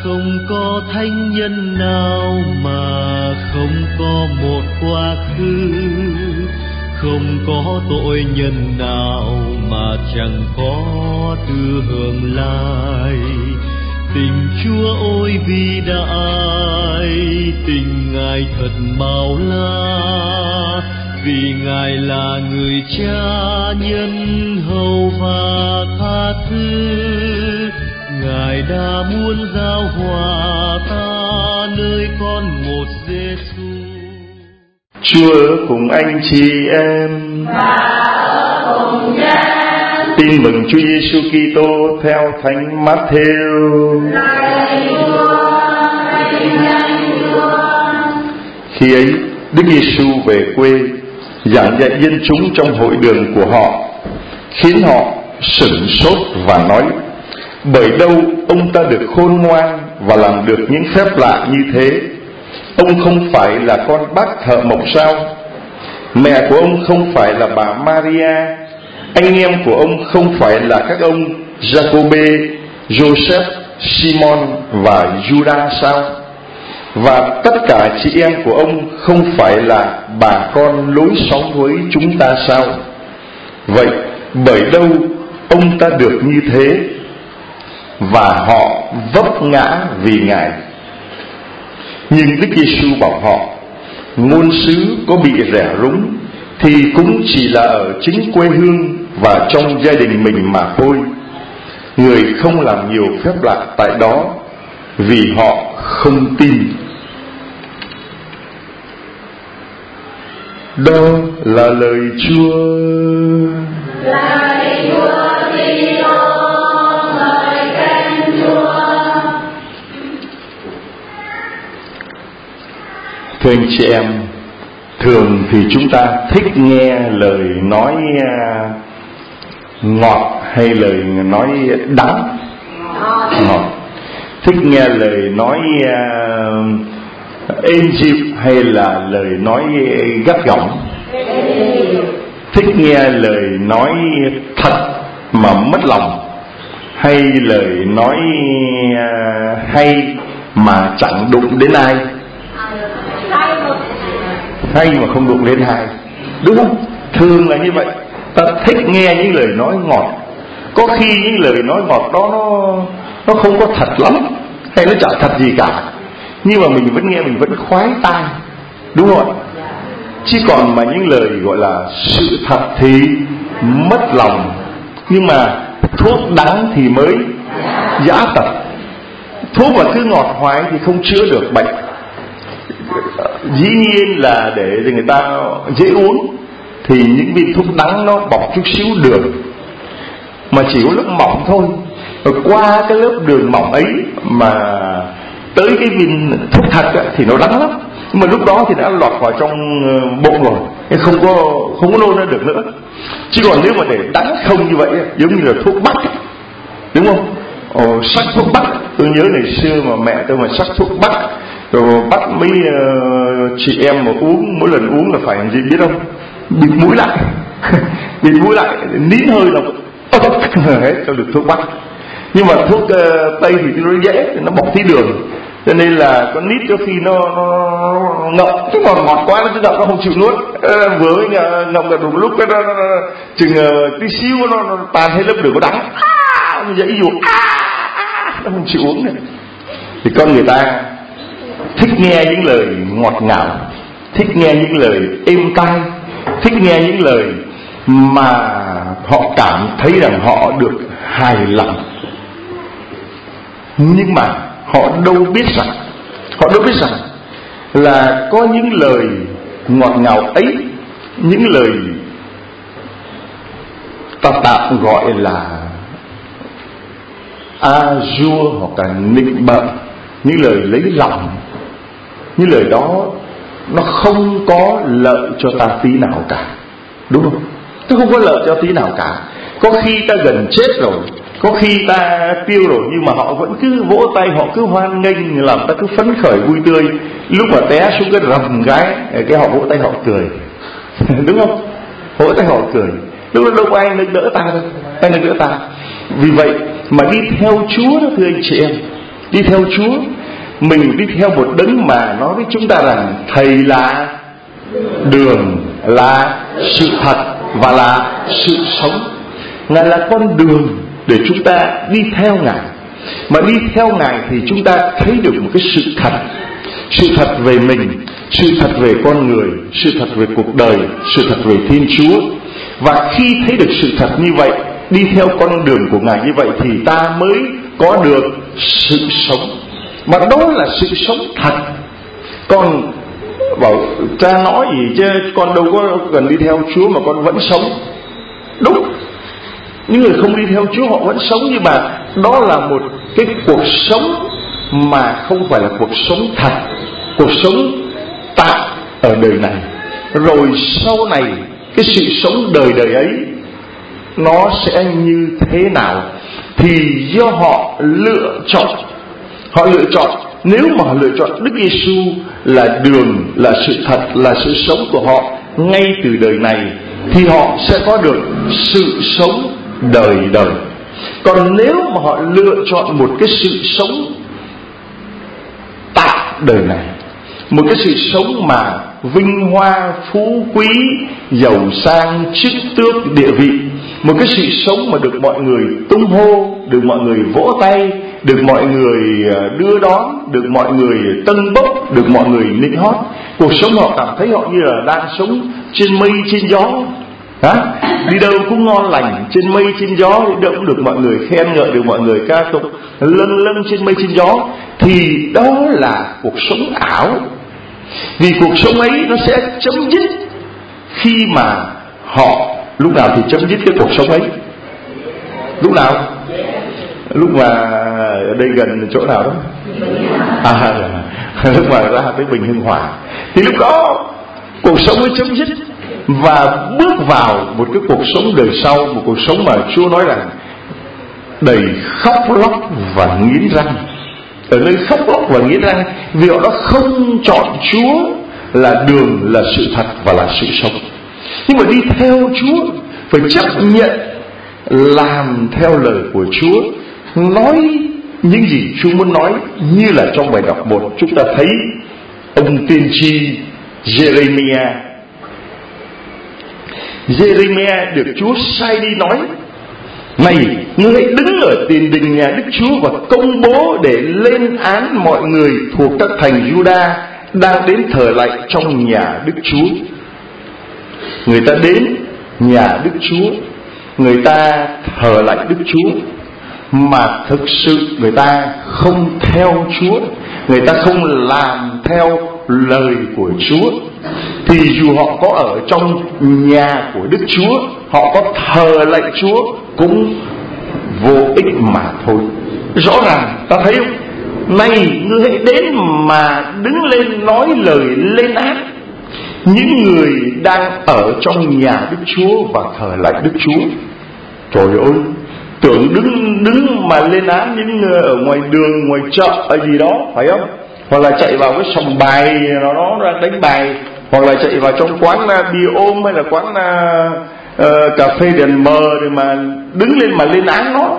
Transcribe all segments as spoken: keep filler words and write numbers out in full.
không có thánh nhân nào mà không có một quá khứ, không có tội nhân nào mà chẳng có tư hưởng lai. Tình Chúa ôi vĩ đại, tình Ngài thật bao la, vì Ngài là người cha nhân hậu và tha thứ. Ngài đã muốn giao hòa ta nơi con một Giêsu. Chúa ở cùng anh chị em và ở cùng cha. Tin mừng Chúa Giêsu Kitô theo Thánh Matthew. Khi ấy, Đức Giêsu về quê giảng dạy dân chúng trong hội đường của họ, khiến họ sửng sốt và nói: bởi đâu ông ta được khôn ngoan và làm được những phép lạ như thế? Ông không phải là con bác thợ mộc sao? Mẹ của ông không phải là bà Maria? Anh em của ông không phải là các ông Jacobe, Joseph, Simon và Judas sao? Và tất cả chị em của ông không phải là bà con lối xóm với chúng ta sao? Vậy bởi đâu ông ta được như thế? Và họ vấp ngã vì Ngài. Nhưng Đức Giêsu bảo họ: ngôn sứ có bị rẻ rúng thì cũng chỉ là ở chính quê hương và trong gia đình mình mà thôi. Người không làm nhiều phép lạ tại đó vì họ không tin. Đó là lời Chúa. Lạy Chúa Kitô, ngợi khen Chúa. Thưa anh chị em, thường thì chúng ta thích nghe lời nói ngọt hay lời nói đắng? Ngọt. Thích nghe lời nói êm dịu hay là lời nói gắt gỏng? Thích nghe lời nói thật mà mất lòng hay lời nói hay mà chẳng đụng đến ai? Hay mà không đụng đến ai, đúng không? Thường là như vậy. Ta thích nghe những lời nói ngọt. Có khi những lời nói ngọt đó nó nó không có thật lắm, hay nó chả thật gì cả, nhưng mà mình vẫn nghe mình vẫn khoái tai, đúng không? Chứ còn mà những lời gọi là sự thật thì mất lòng. Nhưng mà thuốc đắng thì mới giã tật. Thuốc mà cứ ngọt hoài thì không chữa được bệnh. Dĩ nhiên là để người ta dễ uống thì những viên thuốc đắng nó bọc chút xíu đường, mà chỉ có lớp mỏng thôi. Rồi qua cái lớp đường mỏng ấy mà tới cái viên thuốc thật ấy, thì nó đắng lắm. Nhưng mà lúc đó thì đã lọt vào trong bụng rồi, không có không có nôn ra được nữa. Chứ còn nếu mà để đắng không như vậy ấy, giống như là thuốc bắc ấy, đúng không? Ồ, sắc thuốc bắc. Tôi nhớ ngày xưa mà mẹ tôi mà sắc thuốc bắc, rồi bắt mấy uh, chị em mà uống, mỗi lần uống là phải làm gì biết không? Bịt mũi lại. Bịt mũi lại, nín hơi là hết cho được thuốc bắc. Nhưng mà thuốc uh, tây thì nó dễ, nó bọc tí đường, cho nên là con nít cho khi nó, nó ngậm, chứ còn ngọt quá nó cứ ngậm nó không chịu nuốt. Uh, vừa mới ngậm được một lúc cái nó, nó, nó chừng uh, tí xíu nó, nó tan hết lớp đường có đắng, à, nó dãy ruột, à, à, nó không chịu uống này. Thì con người ta thích nghe những lời ngọt ngào, thích nghe những lời êm tai, thích nghe những lời mà họ cảm thấy rằng họ được hài lòng. Nhưng mà họ đâu biết rằng Họ đâu biết rằng là có những lời ngọt ngào ấy, những lời ta tạm gọi là a dua hoặc là nịnh bợ, những lời lấy lòng, những lời đó nó không có lợi cho ta tí nào cả, đúng không? Nó không có lợi cho tí nào cả. Có khi ta gần chết rồi, có khi ta tiêu rồi, nhưng mà họ vẫn cứ vỗ tay, họ cứ hoan nghênh, làm ta cứ phấn khởi vui tươi. Lúc mà té xuống cái rầm cái cái họ vỗ tay họ cười. Đúng không? Vỗ tay họ cười. Lúc đó đâu có ai nâng đỡ ta đâu, ai nâng đỡ ta. Vì vậy mà đi theo Chúa đó, thưa anh chị em, đi theo Chúa, mình đi theo một đấng mà nói với chúng ta rằng Thầy là đường, là sự thật và là sự sống. Ngài là con đường để chúng ta đi theo Ngài. Mà đi theo Ngài thì chúng ta thấy được một cái sự thật. Sự thật về mình, sự thật về con người, sự thật về cuộc đời, sự thật về Thiên Chúa. Và khi thấy được sự thật như vậy, đi theo con đường của Ngài như vậy, thì ta mới có được sự sống. Mà đó là sự sống thật. Còn bảo cha nói gì chứ con đâu có cần đi theo Chúa mà con vẫn sống. Đúng, những người không đi theo Chúa họ vẫn sống, nhưng mà đó là một cái cuộc sống mà không phải là cuộc sống thật, cuộc sống tạm ở đời này. Rồi sau này cái sự sống đời đời ấy nó sẽ như thế nào thì do họ lựa chọn. Họ lựa chọn. Nếu mà họ lựa chọn Đức Giêsu là đường, là sự thật, là sự sống của họ ngay từ đời này, thì họ sẽ có được sự sống đời đời. Còn nếu mà họ lựa chọn một cái sự sống tạm đời này, một cái sự sống mà vinh hoa, phú quý, giàu sang, chức tước, địa vị, một cái sự sống mà được mọi người tung hô, được mọi người vỗ tay, được mọi người đưa đón, được mọi người tân bốc, được mọi người nịnh hót. Cuộc sống họ cảm thấy họ như là đang sống trên mây trên gió. Hả? Đi đâu cũng ngon lành, trên mây trên gió, đi đâu cũng được mọi người khen ngợi, được mọi người ca tụng, lâng lâng trên mây trên gió. Thì đó là cuộc sống ảo. Vì cuộc sống ấy nó sẽ chấm dứt khi mà họ, lúc nào thì chấm dứt cái cuộc sống ấy? Lúc nào? Lúc mà ở đây gần chỗ nào đó? À, lúc mà ra tới Bình Hưng Hòa, thì lúc đó cuộc sống ấy chấm dứt và bước vào một cái cuộc sống đời sau, một cuộc sống mà Chúa nói rằng đầy khóc lóc và nghiến răng. Ở nơi khóc lóc và nghiến răng vì họ đã không chọn Chúa là đường, là sự thật và là sự sống. Nhưng mà đi theo Chúa phải chấp nhận làm theo lời của Chúa, nói những gì Chúa muốn nói. Như là trong bài đọc một, chúng ta thấy ông tiên tri Jeremiah Jeremiah được Chúa sai đi nói: này, ngươi hãy đứng ở tiền đình nhà Đức Chúa và công bố để lên án mọi người thuộc các thành Juda đang đến thờ lạy trong nhà Đức Chúa. Người ta đến nhà Đức Chúa, người ta thờ lạy Đức Chúa, mà thực sự người ta không theo Chúa, người ta không làm theo lời của Chúa, thì dù họ có ở trong nhà của Đức Chúa, họ có thờ lạy Chúa cũng vô ích mà thôi. Rõ ràng ta thấy không? Này, ngươi hãy đến mà đứng lên nói lời lên án những người đang ở trong nhà Đức Chúa và thờ lạy Đức Chúa. Trời ơi, tưởng đứng đứng mà lên án những người ở ngoài đường, ngoài chợ hay gì đó, phải không? Hoặc là chạy vào cái sòng bài nó nó ra đánh bài, hoặc là chạy vào trong quán bia ôm hay là quán uh, cà phê đèn mờ để mà đứng lên mà lên án nó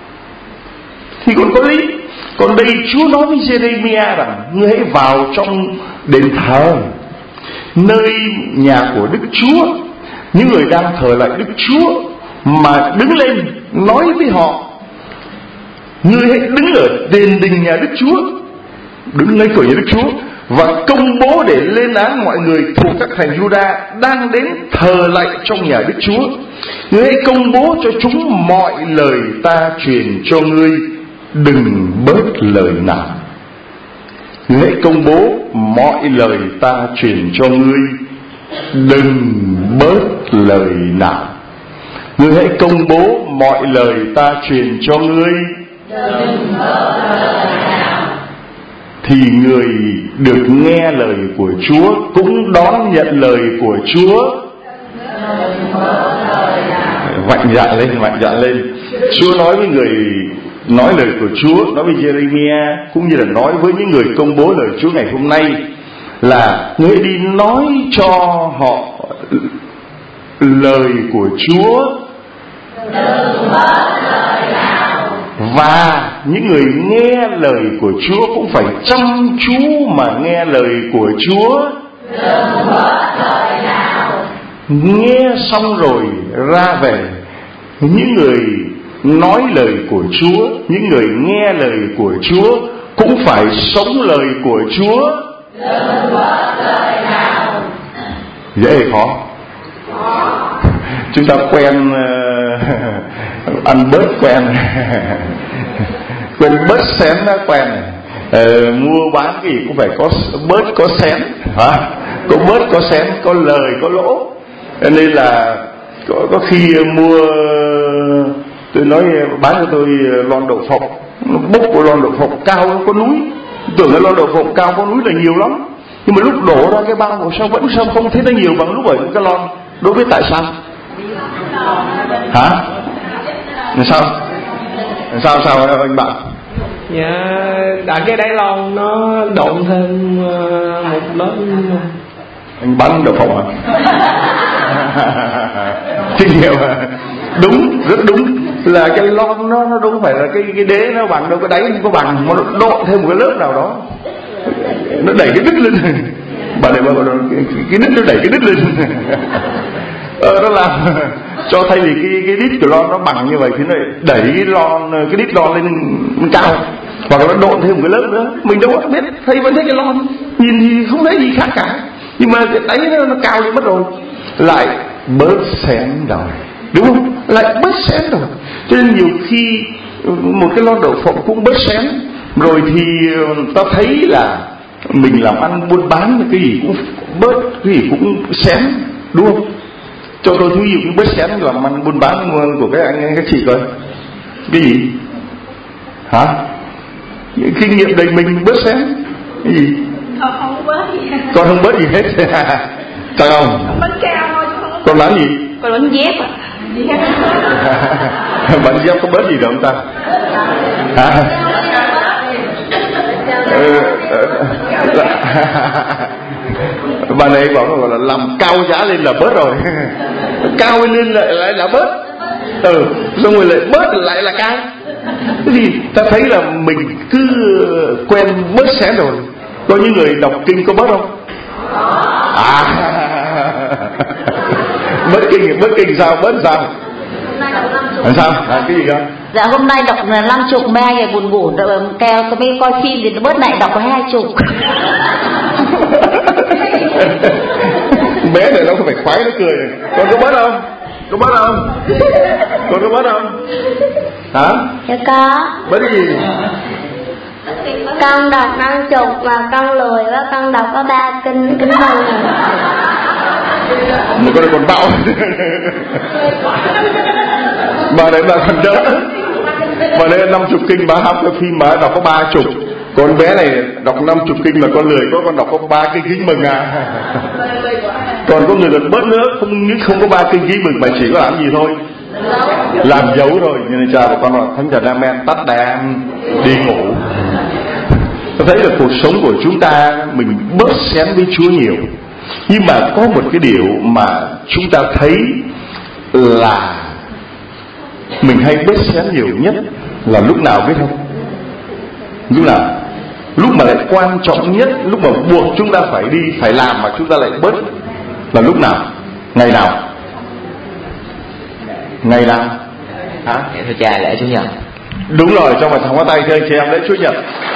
thì còn có lý. Còn đây Chúa nói với Jeremiah rằng: ngươi hãy vào trong đền thờ, nơi nhà của Đức Chúa, những người đang thờ lại Đức Chúa, mà đứng lên nói với họ: ngươi hãy đứng ở đền đình nhà Đức Chúa, đứng ngay cửa nhà Đức Chúa, và công bố để lên án mọi người thuộc các thành Juda đang đến thờ lạy trong nhà Đức Chúa. Ngươi hãy công bố cho chúng mọi lời ta truyền cho ngươi, đừng bớt lời nào. Ngươi hãy công bố mọi lời ta truyền cho ngươi, đừng bớt lời nào. Ngươi hãy công bố mọi lời ta truyền cho ngươi, đừng bớt lời nào. Thì người được nghe lời của Chúa cũng đón nhận lời của Chúa. Mạnh dạn lên, mạnh dạn lên. Chúa nói với người nói lời của Chúa, nói với Jeremiah, cũng như là nói với những người công bố lời Chúa ngày hôm nay, là ngươi đi nói cho họ lời của Chúa, đừng bớt lời nào, Và những người nghe lời của Chúa cũng phải chăm chú mà nghe lời của Chúa. Đừng bỏ thời nào. Nghe xong rồi ra về. Những người nói lời của Chúa, những người nghe lời của Chúa cũng phải sống lời của Chúa. Đừng bỏ thời nào. Dễ hay khó? Chúng ta quen uh, ăn bớt quen quen bớt xén đã quen uh, mua bán cái gì cũng phải có bớt có xén hả? Có bớt có xén, có lời có lỗ. Nên là có, có khi mua, tôi nói bán cho tôi lon đậu phộng, bốc của lon đậu phộng cao có núi, tưởng là lon đậu phộng cao có núi là nhiều lắm, nhưng mà lúc đổ ra cái bao của sao vẫn sao không thấy nó nhiều bằng lúc ở cái lon. Đối với tại sao? Hả? Sao? Sao sao anh bạn? Dạ, đã cái đáy lon nó độn thêm một lớp. Anh bắn đậu phộng à? Kinh nghiệm à? Đúng, rất đúng. Là cái lon nó nó đâu phải là cái cái đế nó bằng đâu, cái đáy không có bằng, mà nó độn thêm một cái lớp nào đó, nó đẩy cái đít lên. Bà này bà nói cái, cái đít nó đẩy cái đít lên. Ờ, nó làm cho thay vì cái cái đít của lon nó bằng như vậy thì nó đẩy cái lon, cái đít lon lên, lên cao, hoặc là nó độn thêm một cái lớp nữa. Mình đâu có biết, thấy vẫn thấy cái lon, nhìn thì không thấy gì khác cả, nhưng mà cái đáy nó, nó cao lên mất rồi, lại bớt xén rồi, đúng không? Lại bớt xén rồi. Cho nên nhiều khi một cái lon đậu phộng cũng bớt xén rồi thì ta thấy là mình làm ăn buôn bán cái gì cũng bớt, cái gì cũng xén, đúng không? Cho tôi thí dụ cái bớt xén làm ăn buôn bán của các anh các chị coi. Cái gì? Hả? Kinh nghiệm đầy mình bớt xén. Cái gì? Con không bớt gì. Con không bớt gì hết. Chắc không? Con bánh cao thôi. Con bán gì? Con bánh dép à? Bánh dép có bớt gì đâu ta? Hả? Ừ, bà này bảo gọi là làm cao giá lên là bớt rồi. Cao lên lại lại là bớt. Ừ, xong rồi lại bớt lại là cao. Cái gì? Ta thấy là mình cứ quen bớt xén rồi. Có những người đọc kinh có bớt không? À, bớt kinh, bớt kinh sao? Bớt sao? Làm sao? À, cái gì cơ? Dạ hôm nay đọc là năm chục ba ngày buồn ngủ kêu có mấy coi phim thì nó bớt lại đọc có hai chục. Bé này nó không phải khoái nó cười này. Con có bớt không? Có bớt không? Con có bớt không? Hả? Dạ có. Bớt cái gì? Con đọc năm chục và con lười và con đọc có ba kinh kinh mừng. Một con này còn bạo. Bà đấy bà còn đỡ. Bà đấy năm chục kinh bà học cái phim bà đọc có ba chục. Con bé này đọc năm chục kinh mà con lười có con đọc có ba kinh kính mừng à. Còn có người còn bớt nữa, không nghĩ không có ba kinh kính mừng mà chỉ có làm gì thôi, làm dấu thôi. Nên cha của con là thánh thần amen, tắt đèn đi ngủ. Tôi thấy là cuộc sống của chúng ta mình bớt xén với Chúa nhiều, nhưng mà có một cái điều mà chúng ta thấy là mình hay bớt xén nhiều nhất là lúc nào biết không? Lúc nào? Lúc mà lại quan trọng nhất, lúc mà buộc chúng ta phải đi, phải làm mà chúng ta lại bớt là lúc nào? Ngày nào? Ngày nào? Hả? Thưa cha, lễ Chủ nhật. Đúng rồi, trong bài thằng hóa tay thưa anh chị em, lễ Chủ nhật.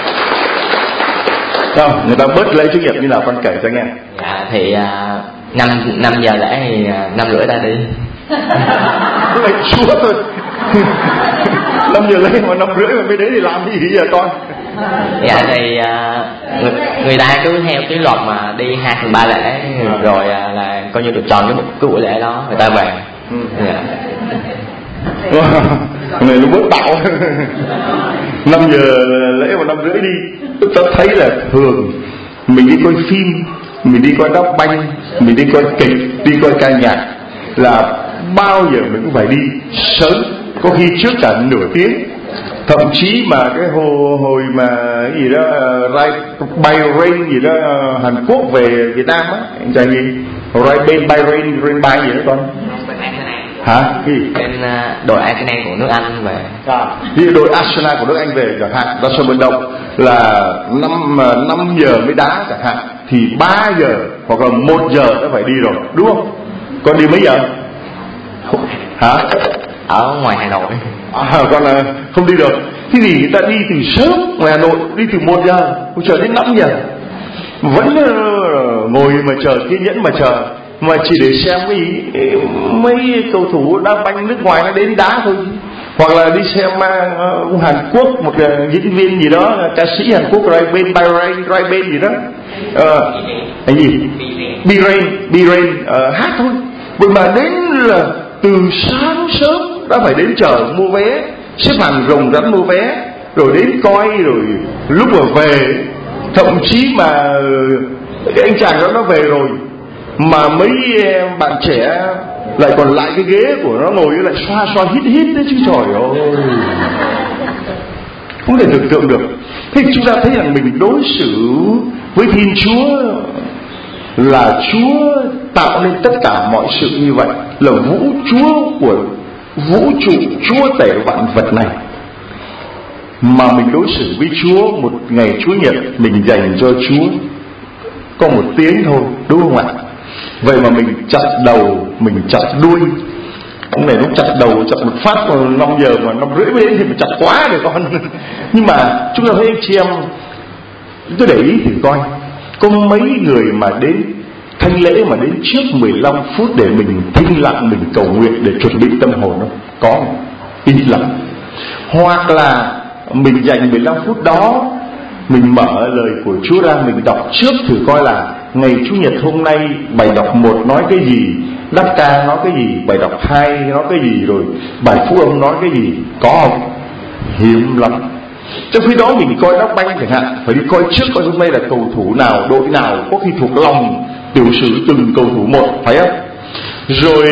Không, người ta bớt lễ Chủ nhật như nào con kể cho nghe. Dạ thì à, năm năm giờ lễ thì à, năm rưỡi ta đi. Lạy Chúa thôi. Năm giờ lễ mà năm rưỡi mà mới đến thì làm cái gì vậy con? Dạ thì à, người, người ta cứ theo cái luật mà đi hai phần ba lễ rồi à, là coi như được tròn cái, cái buổi lễ đó người ta về. Ừ. Dạ. Này nó bớt bạo. Năm giờ lễ mà năm rưỡi đi. Ta thấy là thường mình đi coi phim, mình đi coi đóng banh, mình đi coi kịch, đi coi ca nhạc là bao giờ mình cũng phải đi sớm, có khi trước cả nửa tiếng. Thậm chí mà cái hồi, hồi mà cái gì đó uh, bay rain gì đó uh, Hàn Quốc về Việt Nam á, anh trai gì? Rồi bên bay rain, rain bay gì đó con? Hả? Gì? Bên uh, đội Arsenal của nước Anh về. À, thì đội Arsenal của nước Anh về chẳng hạn, ra sân vận động là năm năm giờ mới đá chẳng hạn, thì ba giờ hoặc là một giờ đã phải đi rồi, đúng không? Con đi mấy giờ? Hả? Ở ngoài Hà Nội. À, còn là không đi được. Thế thì người ta đi từ sớm ngoài Hà Nội, đi từ một giờ chờ đến năm giờ, vẫn uh, ngồi mà chờ, kiên nhẫn mà chờ, mà chỉ để xem mấy mấy cầu thủ đá banh nước ngoài nó đến đá thôi. Hoặc là đi xem uh, Hàn Quốc, một uh, diễn viên gì đó, ca sĩ Hàn Quốc Ray Ben Ray Ben gì đó, uh, cái gì B-Rain B-Rain uh, hát thôi. Vậy mà đến là từ sáng sớm đã phải đến chờ mua vé, xếp hàng rồng rắn mua vé, rồi đến coi, rồi lúc mà về thậm chí mà cái anh chàng đó nó về rồi mà mấy bạn trẻ lại còn lại cái ghế của nó ngồi lại xoa xoa hít hít đấy chứ, trời ơi, không thể tưởng tượng được. Thế chúng ta thấy rằng mình đối xử với Thiên Chúa là Chúa tạo nên tất cả mọi sự như vậy, là vũ Chúa của vũ trụ, Chúa tể vạn vật này, mà mình đối xử với Chúa một ngày Chúa Nhật mình dành cho Chúa có một tiếng thôi, đúng không ạ? Vậy mà mình chặt đầu, mình chặt đuôi. Ông này nó chặt đầu, chặt một phát vào năm giờ mà năm rưỡi mới đến thì mình chặt quá rồi con. Nhưng mà chúng ta thấy anh chị em, tôi để ý thì coi, có mấy người mà đến thánh lễ mà đến trước mười lăm phút để mình thinh lặng, mình cầu nguyện để chuẩn bị tâm hồn nó có ít lắm. Hoặc là mình dành mười lăm phút đó, mình mở lời của Chúa ra, mình đọc trước thử coi là ngày Chủ nhật hôm nay bài đọc một nói cái gì, đáp ca nói cái gì, bài đọc hai nói cái gì, rồi bài phúc âm nói cái gì, có không? Hiếm lắm. Trong khi đó mình coi đá banh chẳng hạn, phải đi coi trước coi hôm nay là cầu thủ nào, đội nào, có khi thuộc lòng tiểu sử từng cầu thủ một, phải không? Rồi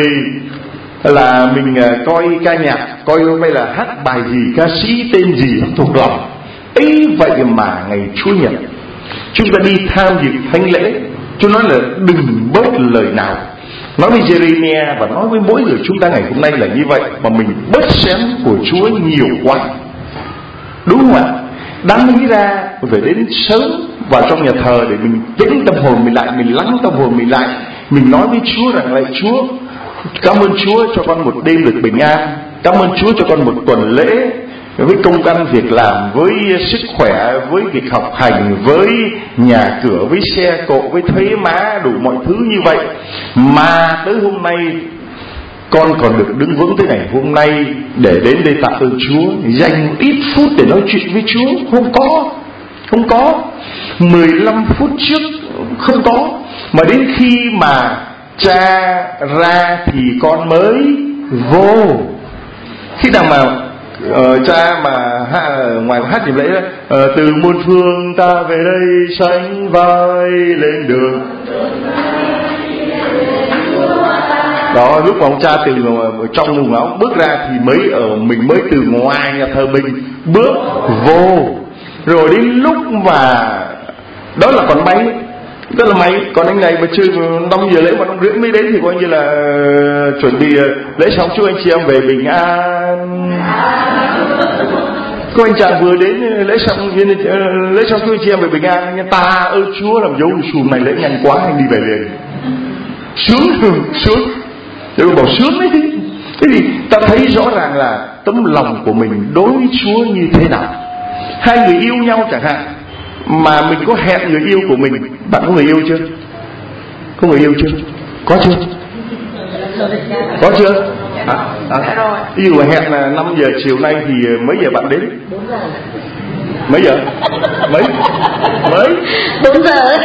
là mình coi ca nhạc, coi hôm nay là hát bài gì, ca sĩ tên gì thuộc lòng. Ấy vậy mà ngày Chúa Nhật chúng ta đi tham dự thánh lễ, Chúa nói là đừng bớt lời nào. Nói với Jeremiah và nói với mỗi người chúng ta ngày hôm nay là như vậy, mà mình bớt xén của Chúa nhiều quá, đúng không ạ? Đáng lý ra mình phải đến sớm vào trong nhà thờ để mình tĩnh tâm hồn mình lại, mình lắng tâm hồn mình lại, mình nói với Chúa rằng lại Chúa, cảm ơn Chúa cho con một đêm được bình an, cảm ơn Chúa cho con một tuần lễ với công ăn việc làm, với sức khỏe, với việc học hành, với nhà cửa, với xe cộ, với thuế má, đủ mọi thứ như vậy, mà tới hôm nay con còn được đứng vững tới ngày hôm nay để đến đây tạ ơn Chúa, dành ít phút để nói chuyện với Chúa. Không có, không có. mười lăm phút trước không có, mà đến khi mà cha ra thì con mới vô. Khi nào mà Uh, cha mà ha, ngoài hát nhịp lễ đó, uh, từ muôn phương ta về đây sánh vai lên đường đó, lúc mà ông cha từ uh, trong vùng áo bước ra thì mới ở mình mới từ ngoài nhà thờ mình bước vô. Rồi đến lúc mà đó là còn may, đó là may, còn anh này mà chưa năm giờ lễ mà năm rưỡi mới đến thì coi như là uh, chuẩn bị uh, lễ xong chúc anh chị em về bình an. Có anh chàng vừa đến lễ xong lễ xong chúc anh chị em về bình an, nhưng ta ơi Chúa làm dấu xùm này lễ nhanh quá, anh đi về liền. Sướng sướng, tôi bảo sướng đấy. Thế thì ta thấy rõ ràng là tấm lòng của mình đối với Chúa như thế nào. Hai người yêu nhau chẳng hạn, mà mình có hẹn người yêu của mình. Bạn có người yêu chưa? Có người yêu chưa? Có chưa? Có chưa? À, à. Ví dụ hẹn là năm giờ chiều nay thì mấy giờ bạn đến? Mấy giờ? Mấy? Mấy? bốn giờ.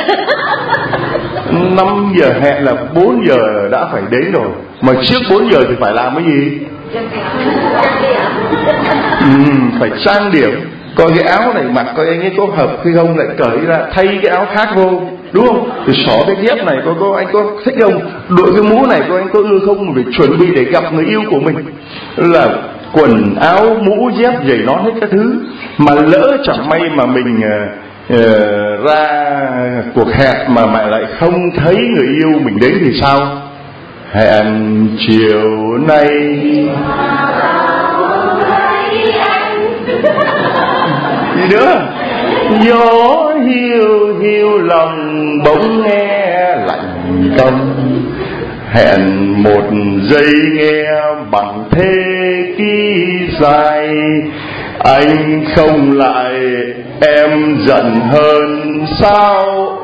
Năm giờ hẹn là bốn giờ đã phải đến rồi. Mà trước bốn giờ thì phải làm cái gì? Ừ, phải trang điểm, coi cái áo này mặc coi anh ấy có hợp hay không, lại cởi ra thay cái áo khác vô, đúng không? Rồi xỏ cái dép này có có anh có thích không, đội cái mũ này có anh có ưa không, phải chuẩn bị để gặp người yêu của mình, là quần áo mũ dép giày nón hết các thứ. Mà lỡ chẳng may mà mình uh, uh, ra cuộc hẹn mà mẹ lại không thấy người yêu mình đến thì sao? hẹn chiều nay. Gì nữa? Gió hiu hiu lòng bỗng nghe lạnh câm, hẹn một giây nghe bằng thế ký dài. Anh không lại em giận hơn sao?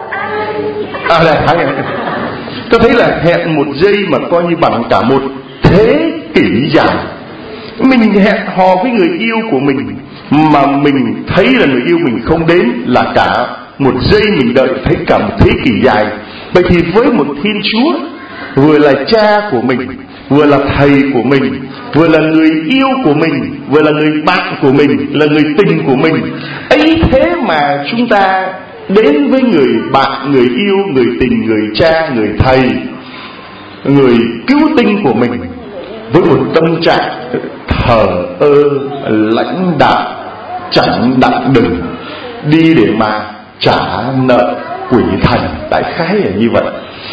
À đây, thấy này. Tôi thấy là hẹn một giây mà coi như bằng cả một thế kỷ dài. Mình hẹn hò với người yêu của mình mà mình thấy là người yêu mình không đến là cả một giây mình đợi thấy cả một thế kỷ dài. Vậy thì với một Thiên Chúa vừa là cha của mình, vừa là thầy của mình, vừa là người yêu của mình, vừa là người bạn của mình, là người tình của mình, ấy thế mà chúng ta đến với người bạn, người yêu, người tình, người cha, người thầy, người cứu tinh của mình với một tâm trạng thờ ơ, lãnh đạm, chẳng đặng đừng, đi để mà trả nợ quỷ thần. Đại khái là như vậy.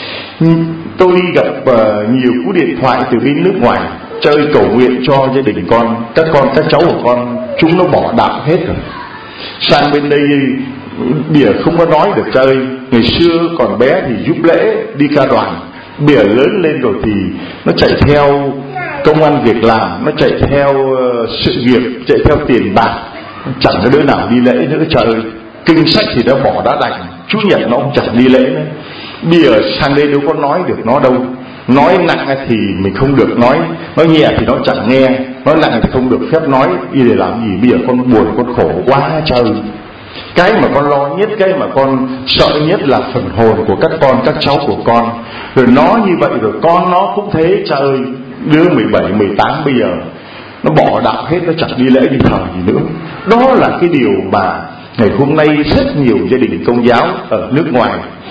Tôi đi gặp uh, nhiều cú điện thoại từ bên nước ngoài chơi cầu nguyện cho gia đình con, các con, các cháu của con, chúng nó bỏ đạo hết rồi. Sang bên đây bỉa không có nói được chơi. Ngày xưa còn bé thì giúp lễ, đi ca đoàn. Bỉa lớn lên rồi thì nó chạy theo công ăn việc làm, nó chạy theo uh, sự nghiệp, chạy theo tiền bạc, chẳng có đứa nào đi lễ nữa. Trời ơi, kinh sách thì đã bỏ đã đành, Chủ nhật nó cũng chẳng đi lễ nữa. Bây giờ sang đây đâu có nói được nó đâu. Nói nặng thì mình không được nói, nói nhẹ thì nó chẳng nghe, nói nặng thì không được phép nói. Đi để làm gì? Bây giờ con buồn, con khổ quá trời. Cái mà con lo nhất, cái mà con sợ nhất là phần hồn của các con, các cháu của con. Rồi nó như vậy, rồi con nó cũng thế. Trời ơi, đứa mười bảy, mười tám bây giờ nó bỏ đạo hết, nó chẳng đi lễ đi thờ gì nữa. Đó là cái điều mà ngày hôm nay rất nhiều gia đình Công giáo ở nước ngoài,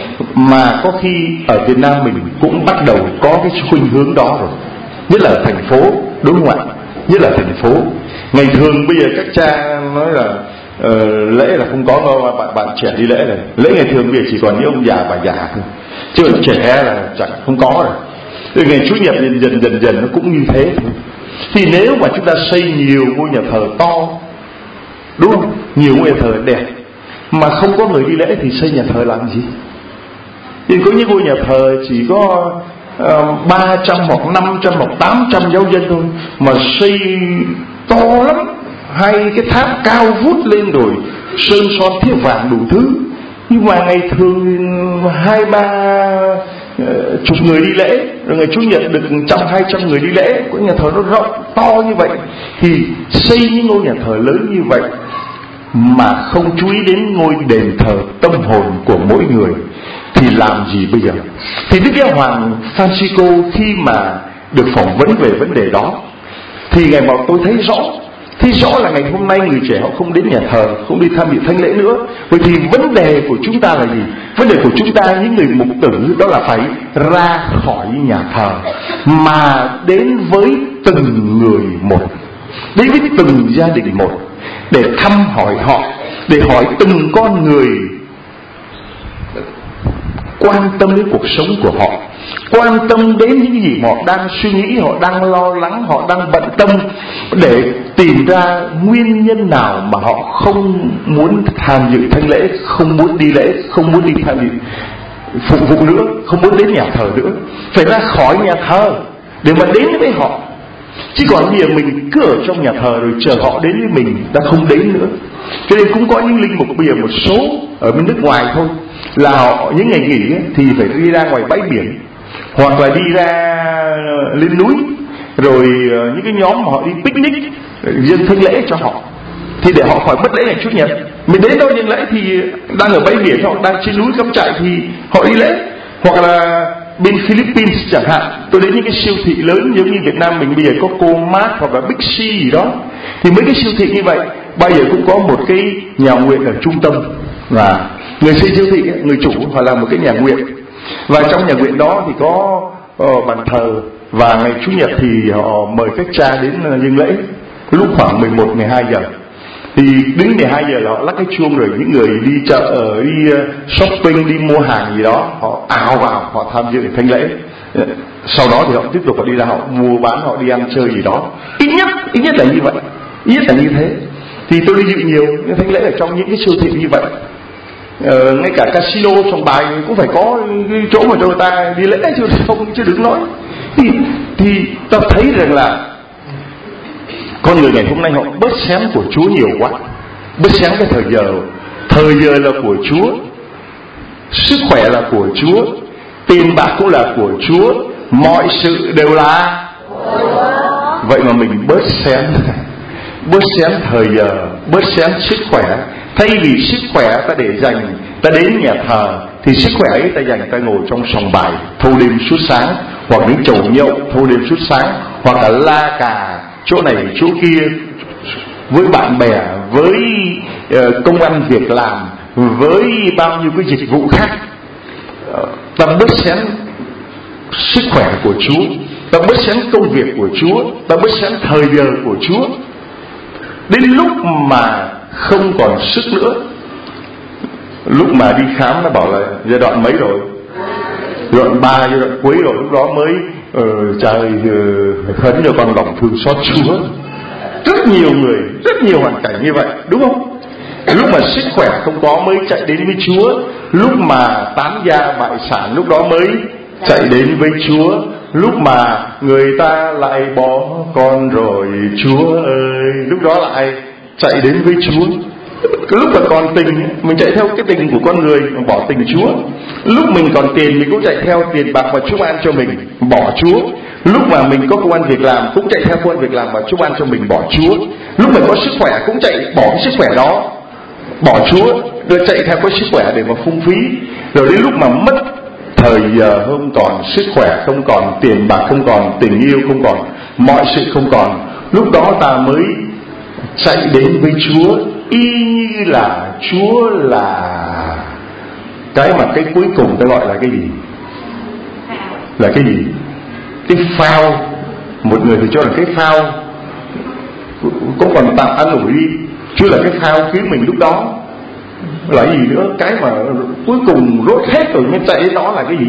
mà có khi ở Việt Nam mình cũng bắt đầu có cái khuynh hướng đó rồi. Nhất là ở thành phố, đúng không ạ? Nhất là thành phố. Ngày thường bây giờ các cha nói là uh, lễ là không có đâu, bạn, bạn trẻ đi lễ này. Lễ ngày thường bây giờ chỉ còn những ông già bà già thôi, chứ còn trẻ là chẳng không có rồi. Từ ngày Chủ nhật dần dần dần dần nó cũng như thế thôi. Thì nếu mà chúng ta xây nhiều ngôi nhà thờ to, đúng không? Nhiều ngôi nhà thờ đẹp mà không có người đi lễ thì xây nhà thờ làm gì? Thì có những ngôi nhà thờ chỉ có uh, ba trăm hoặc năm trăm hoặc tám trăm giáo dân thôi, mà xây to lắm, hay cái tháp cao vút lên rồi sơn son thiếp vàng đủ thứ. Nhưng mà ngày thường hai ba uh, chục người đi lễ, rồi ngày Chủ nhật được trăm hai trăm người đi lễ. Có nhà thờ nó rộng to như vậy, thì xây những ngôi nhà thờ lớn như vậy mà không chú ý đến ngôi đền thờ tâm hồn của mỗi người thì làm gì bây giờ? Thì Đức Giáo Hoàng Francisco khi mà được phỏng vấn về vấn đề đó thì Ngài bảo tôi thấy rõ, thấy rõ là ngày hôm nay người trẻ họ không đến nhà thờ, không đi tham dự thánh lễ nữa. Vậy thì vấn đề của chúng ta là gì? Vấn đề của chúng ta những người mục tử đó là phải ra khỏi nhà thờ mà đến với từng người một, đến với từng gia đình một, để thăm hỏi họ, để hỏi từng con người, quan tâm đến cuộc sống của họ, quan tâm đến những gì họ đang suy nghĩ, họ đang lo lắng, họ đang bận tâm, để tìm ra nguyên nhân nào mà họ không muốn tham dự thánh lễ, không muốn đi lễ, không muốn đi tham dự phục vụ nữa, không muốn đến nhà thờ nữa. Phải ra khỏi nhà thờ để mà đến với họ. Chứ còn bây giờ mình cứ ở trong nhà thờ rồi chờ họ đến với mình, ta không đến nữa. Cho nên cũng có những linh mục bây giờ một số ở bên nước ngoài thôi, là họ những ngày nghỉ ấy, thì phải đi ra ngoài bãi biển, hoặc là đi ra lên núi, rồi những cái nhóm mà họ đi picnic dâng thánh lễ cho họ, thì để họ khỏi mất lễ ngày Chủ nhật. Mình đến đâu dâng lễ thì đang ở bãi biển hoặc đang trên núi cắm trại thì họ đi lễ. Hoặc là bên Philippines chẳng hạn, tôi đến những cái siêu thị lớn giống như Việt Nam mình bây giờ có Coopmart hoặc là Big C gì đó, thì mấy cái siêu thị như vậy bao giờ cũng có một cái nhà nguyện ở trung tâm, và người xây siêu thị, người chủ họ làm một cái nhà nguyện, và trong nhà nguyện đó thì có uh, bàn thờ, và ngày Chủ nhật thì họ mời các cha đến uh, dâng lễ lúc khoảng mười một, mười hai giờ. Thì đến mười hai giờ là họ lắc cái chuông, rồi những người đi chợ, đi uh, shopping, đi mua hàng gì đó, họ ào vào, họ tham dự thánh lễ. sau đó thì họ tiếp tục họ đi ra họ mua bán, họ đi ăn chơi gì đó. Ít nhất ít nhất là như vậy, ít nhất là như thế. Thì tôi đi dự nhiều những thánh lễ ở trong những cái siêu thị như vậy. Ờ, ngay cả casino trong bài cũng phải có cái chỗ mà cho người ta đi lễ chứ không chứ đừng nói. Thì, thì ta thấy rằng là con người ngày hôm nay họ bớt xén của Chúa nhiều quá, bớt xén cái thời giờ. Thời giờ là của Chúa, sức khỏe là của Chúa, tiền bạc cũng là của Chúa, mọi sự đều là vậy mà mình bớt xén, bớt xén thời giờ, bớt xén sức khỏe. Thay vì sức khỏe ta để dành, ta đến nhà thờ, thì sức khỏe ấy ta dành ta ngồi trong sòng bài thâu đêm suốt sáng, hoặc đến chầu nhậu thâu đêm suốt sáng, hoặc là la cà chỗ này chỗ kia với bạn bè, với uh, công ăn việc làm, với bao nhiêu cái dịch vụ khác. uh, ta bớt xén sức khỏe của Chúa, ta bớt xén công việc của Chúa, ta bớt xén thời giờ của Chúa. Đến lúc mà không còn sức nữa, lúc mà đi khám nó bảo là giai đoạn mấy rồi, giai đoạn ba, giai đoạn cuối rồi, lúc đó mới uh, trời uh, khấn cho con lòng thương xót Chúa. Rất nhiều người, rất nhiều hoàn cảnh như vậy, đúng không? Lúc mà sức khỏe không có mới chạy đến với Chúa, lúc mà tán gia bại sản lúc đó mới chạy đến với Chúa, lúc mà người ta lại bỏ con rồi Chúa ơi, lúc đó lại chạy đến với Chúa. Cái lúc mà còn tình mình chạy theo cái tình của con người, mình bỏ tình Chúa. Lúc mình còn tiền mình cũng chạy theo tiền bạc và chúc an cho mình, bỏ Chúa. Lúc mà mình có công ăn việc làm cũng chạy theo công ăn việc làm và chúc an cho mình, bỏ Chúa. Lúc mình có sức khỏe cũng chạy bỏ cái sức khỏe đó, bỏ Chúa, rồi chạy theo cái sức khỏe để mà phung phí. Rồi đến lúc mà mất thời giờ, không còn sức khỏe, không còn tiền bạc, không còn tình yêu, không còn mọi sự không còn, lúc đó ta mới chạy đến với Chúa, y như là Chúa là cái mà cái cuối cùng ta gọi là cái gì? Là cái gì? Cái phao. Một người thì cho là cái phao, cũng còn tạm ăn ủi đi. Chúa là cái phao cứu mình lúc đó. Là gì nữa? Cái mà cuối cùng rốt hết rồi mới chạy đến đó là cái gì?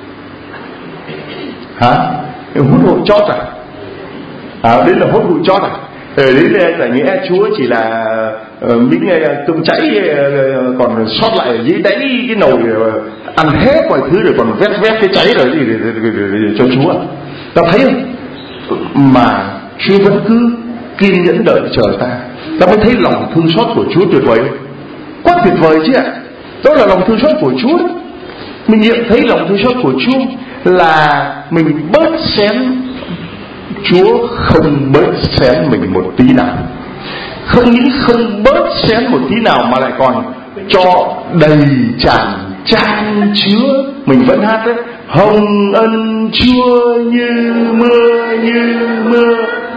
Hả? Hút hụi chót à? À, đến là hút hụi chót à? Ờ, đến là nghĩa Chúa chỉ là uh, miếng uh, cơm cháy uh, còn sót lại ở dưới đáy cái nồi, uh, ăn hết mọi thứ rồi còn vét vét cái cháy rồi gì để, để, để, để, để cho Chúa. Ta thấy không? Mà Chúa vẫn cứ kiên nhẫn đợi chờ ta. Ta mới thấy lòng thương xót của Chúa tuyệt vời. Quá tuyệt vời chứ ạ. Đó là lòng thương xót của Chúa đó. Mình nhận thấy lòng thương xót của Chúa là mình bớt xén Chúa, không bớt xén mình một tí nào. Không những không bớt xén một tí nào mà lại còn cho đầy tràn chan chứa. Mình vẫn hát đấy: hồng ân Chúa như mưa như mưa.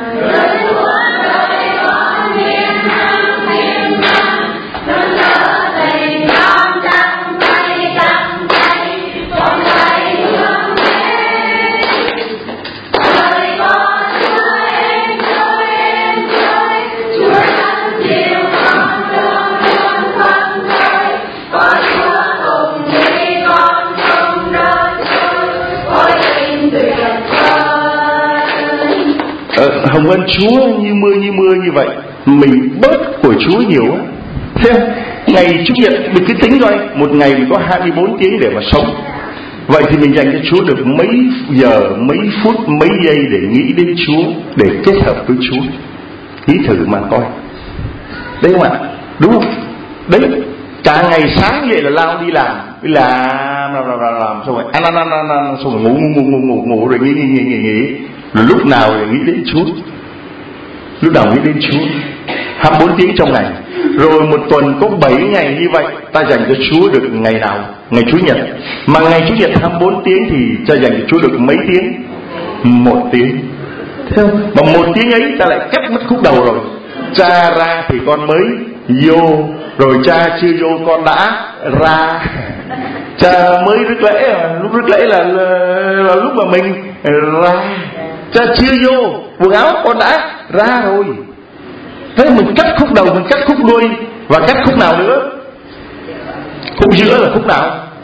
Hồng ân Chúa như mưa như mưa như vậy, mình bớt của Chúa nhiều á. Thế ngày Chủ nhật mình cứ tính coi, một ngày mình có hai mươi bốn tiếng để mà sống. Vậy thì mình dành cho Chúa được mấy giờ, mấy phút, mấy giây để nghĩ đến Chúa, để kết hợp với Chúa. Nghĩ thử mà coi. Đấy không ạ? Đúng không? Đấy, cả ngày sáng vậy là lao đi làm, đi làm, làm, làm, làm, làm xong rồi ăn ăn ăn ăn, ăn xong rồi ngủ ngủ ngủ ngủ ngủ rồi nghỉ nghỉ nghỉ nghỉ nghỉ. Rồi lúc nào để nghĩ đến Chúa, lúc nào nghĩ đến Chúa, hai mươi bốn tiếng trong ngày. Rồi một tuần có bảy ngày như vậy, ta dành cho Chúa được ngày nào? Ngày Chủ nhật. Mà ngày Chủ nhật hai mươi bốn tiếng thì ta dành cho Chúa được mấy tiếng? Một tiếng. Thế không? Mà một tiếng ấy ta lại cắt mất khúc đầu rồi. Cha ra thì con mới vô, rồi cha chưa vô con đã ra. Cha mới rước lễ, lúc rước lễ là, là, là lúc mà mình ra. Cha chưa vô quần áo con đã ra rồi. Thế mình cắt khúc đầu, mình cắt khúc đuôi, và cắt khúc nào nữa? Khúc giữa là khúc nào?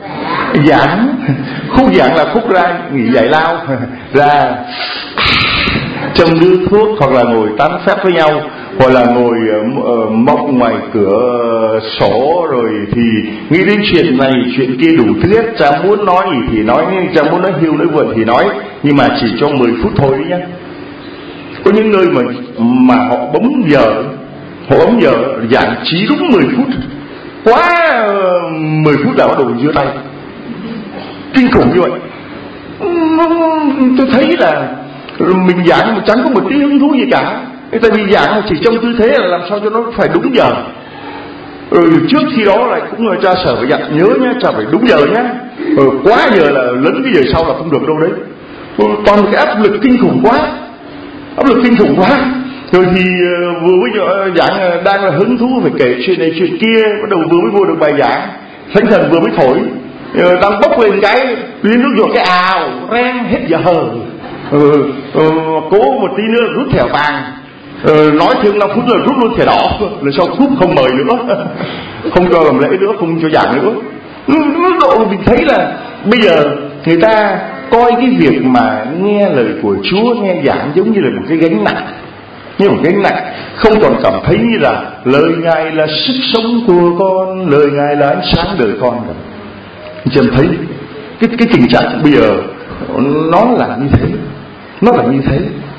giảng. Khúc giảng là khúc ra nghỉ giải lao, ra châm đưa thuốc, hoặc là ngồi tán phét với nhau, hoặc là ngồi uh, mộng ngoài cửa sổ, rồi thì nghĩ đến chuyện này chuyện kia đủ thứ hết. Cha muốn nói gì thì nói, cha muốn nói hiu nói vượn thì nói, nhưng mà chỉ trong mười phút thôi đấy nhá. Có những nơi mà mà họ bấm giờ, họ bấm giờ giảng trí đúng mười phút, quá uh, mười phút là bắt đầu giơ tay. Kinh khủng như vậy. Tôi thấy là mình giảng mà chẳng có một tí hứng thú gì cả. Tại vì giảng chỉ trong tư thế là làm sao cho nó phải đúng giờ. Rồi trước khi đó lại cũng là cha sở phải dặn nhớ nhá, cha phải đúng giờ nhá. Rồi quá giờ là lấn cái giờ sau là không được đâu đấy. Toàn cái áp lực kinh khủng quá, áp lực kinh khủng quá. Rồi thì vừa mới giảng đang là hứng thú phải kể chuyện này chuyện kia, bắt đầu vừa mới vô được bài giảng, thánh thần vừa mới thổi, đang bốc lên cái đến nước dột cái ào ren hết giờ. Ừ, ừ, cố một tí nữa rút thẻ vàng, ừ, nói thêm năm phút rồi rút luôn thẻ đỏ, rồi sau cúp không mời nữa, không cho làm lễ nữa, không cho giảng nữa. Độ mình thấy là bây giờ người ta coi cái việc mà nghe lời của Chúa, nghe giảng giống như là một cái gánh nặng, như một gánh nặng, không còn cảm thấy như là lời Ngài là sức sống của con, lời Ngài là ánh sáng đời con cả. Chị thấy cái cái tình trạng bây giờ nó là như thế, nó là như thế.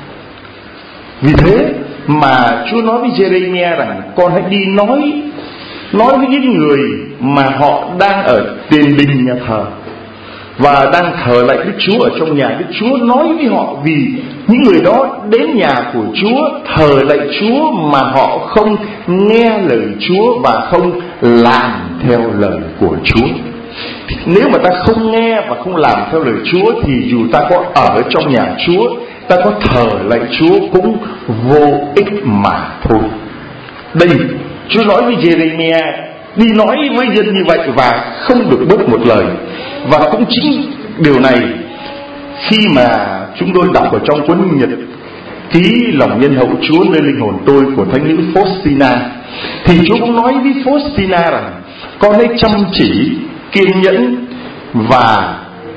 Vì thế mà Chúa nói với Giê-rê-mi-a rằng con hãy đi nói nói với những người mà họ đang ở đền đình nhà thờ và đang thờ lạy Đức Chúa ở trong nhà Đức Chúa. Nói với họ, vì những người đó đến nhà của Chúa, thờ lạy Chúa mà họ không nghe lời Chúa và không làm theo lời của Chúa. Nếu mà ta không nghe và không làm theo lời Chúa thì dù ta có ở trong nhà Chúa, ta có thờ lạy Chúa cũng vô ích mà thôi. Đây Chúa nói với Giê-rê-mi-a đi nói với dân như vậy và không được bớt một lời. Và cũng chính điều này khi mà chúng tôi đọc ở trong cuốn nhật ký lòng nhân hậu Chúa nơi linh hồn tôi của thánh nữ Faustina, thì Chúa cũng nói với Faustina rằng con hãy chăm chỉ, kiên nhẫn và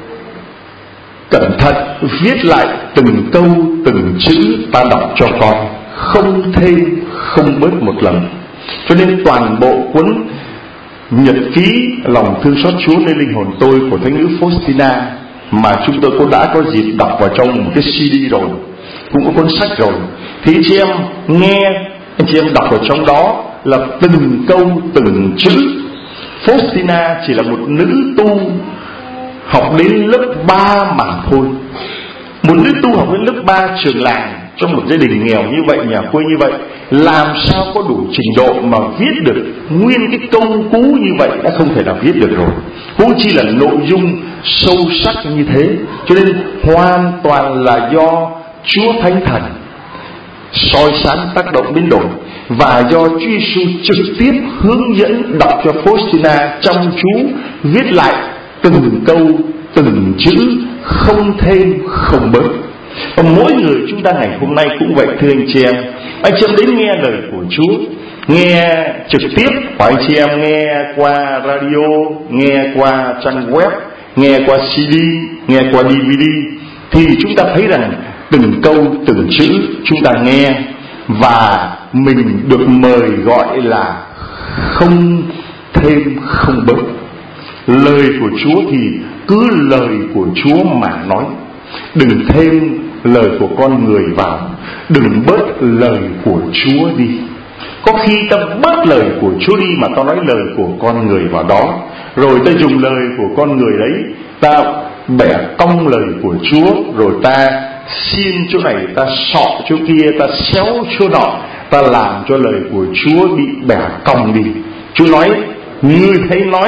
cẩn thận viết lại từng câu từng chữ ta đọc cho con, không thêm không bớt một lần. Cho nên toàn bộ cuốn nhật ký lòng thương xót Chúa nơi linh hồn tôi của thánh nữ Faustina mà chúng tôi cũng đã có dịp đọc vào trong một cái xê đê rồi, cũng có cuốn sách rồi, thì anh chị em nghe, anh chị em đọc ở trong đó là từng câu từng chữ. Faustina chỉ là một nữ tu học đến lớp ba mà thôi. Một nữ tu học đến lớp ba trường làng trong một gia đình nghèo như vậy, nhà quê như vậy, làm sao có đủ trình độ mà viết được nguyên cái câu cú như vậy, đã không thể nào viết được rồi, huống chi là nội dung sâu sắc như thế. Cho nên hoàn toàn là do Chúa Thánh Thần soi sáng tác động biến đổi, và do Chúa Giêsu trực tiếp hướng dẫn đọc cho Faustina chăm chú viết lại từng câu từng chữ, không thêm không bớt. Và mỗi người chúng ta ngày hôm nay cũng vậy, thưa anh chị em. Anh chị em đến nghe lời của Chúa, nghe trực tiếp, hoặc anh chị em nghe qua radio, nghe qua trang web, nghe qua xê đê, nghe qua đê vê đê, thì chúng ta thấy rằng từng câu từng chữ chúng ta nghe, và mình được mời gọi là không thêm không bớt. Lời của Chúa thì cứ lời của Chúa mà nói, đừng thêm lời của con người vào, đừng bớt lời của Chúa đi. Có khi ta bớt lời của Chúa đi mà ta nói lời của con người vào đó, rồi ta dùng lời của con người đấy, ta bẻ cong lời của Chúa, rồi ta xin chỗ này, ta sọ chỗ kia, ta xéo chỗ nọ, ta làm cho lời của Chúa bị bẻ cong đi. Chúa nói, ngươi thấy nói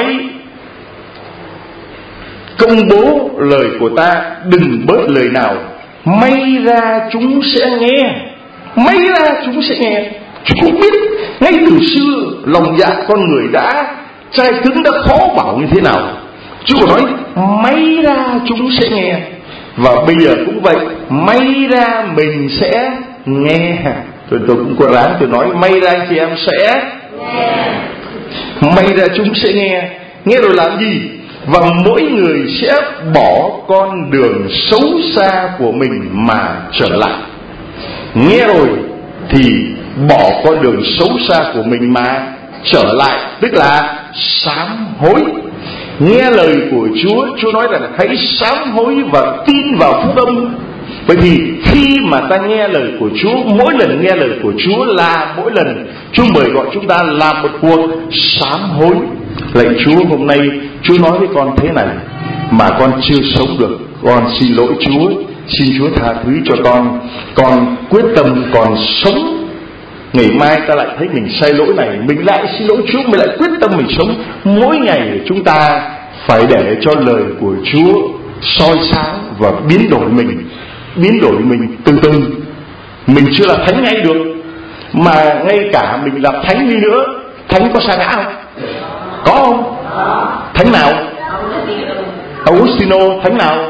công bố lời của ta, đừng bớt lời nào, may ra chúng sẽ nghe, may ra chúng sẽ nghe. Chúa cũng biết ngay từ xưa lòng dạ con người đã trai cứng, đã khó bảo như thế nào. Chúa nói may ra chúng sẽ nghe. Và bây giờ cũng vậy, may ra mình sẽ nghe. Tôi, tôi cũng có ráng tôi nói may ra anh chị em sẽ nghe. May ra chúng sẽ nghe. Nghe rồi làm gì? và mỗi người sẽ bỏ con đường xấu xa của mình mà trở lại. Nghe rồi thì bỏ con đường xấu xa của mình mà trở lại, tức là sám hối. Nghe lời của Chúa, Chúa nói là hãy sám hối và tin vào phúc âm. Bởi vì khi mà ta nghe lời của Chúa, mỗi lần nghe lời của Chúa là mỗi lần Chúa mời gọi chúng ta làm một cuộc sám hối. Lạy Chúa, hôm nay Chúa nói với con thế này mà con chưa sống được, con xin lỗi Chúa, xin Chúa tha thứ cho con. Con quyết tâm còn sống. Ngày mai ta lại thấy mình sai lỗi này, mình lại xin lỗi Chúa, mình lại quyết tâm mình sống. Mỗi ngày chúng ta phải để cho lời của Chúa soi sáng và biến đổi mình, biến đổi mình từ từ. Mình chưa là thánh ngay được, mà ngay cả mình là thánh đi nữa, thánh có sa ngã không? Có không? Thánh nào? Augustino thánh nào?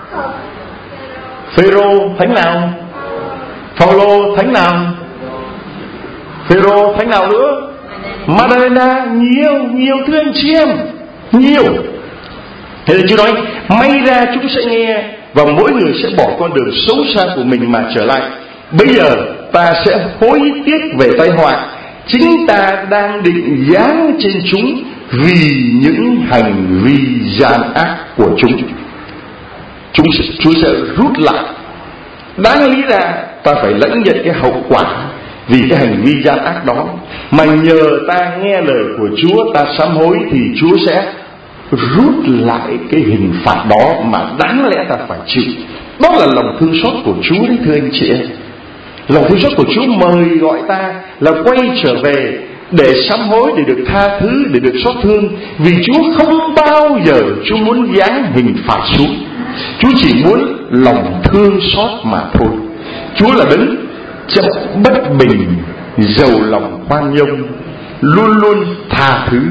Phêrô thánh nào? Phaolô thánh nào? Phêrô thánh nào nữa? Madalena, nhiều nhiều thưa anh chị em, nhiều. Thế nên Chúa nói may ra chúng sẽ nghe và mỗi người sẽ bỏ con đường xấu xa của mình mà trở lại. Bây giờ ta sẽ hối tiếc về tai họa chính ta đang định giáng trên chúng vì những hành vi gian ác của chúng. Chúng sẽ, Chúa sẽ rút lại. Đáng lý ra ta phải lãnh nhận cái hậu quả vì cái hành vi gian ác đó, mà nhờ ta nghe lời của Chúa, ta sám hối thì Chúa sẽ rút lại cái hình phạt đó mà đáng lẽ ta phải chịu. Đó là lòng thương xót của Chúa đấy thưa anh chị em. Lòng thương xót của Chúa mời gọi ta là quay trở về để sám hối, để được tha thứ, để được xót thương. Vì Chúa không bao giờ Chúa muốn giáng hình phạt xuống. Chúa chỉ muốn lòng thương xót mà thôi. Chúa là đấng chấp bất bình, giàu lòng khoan nhung, luôn luôn tha thứ.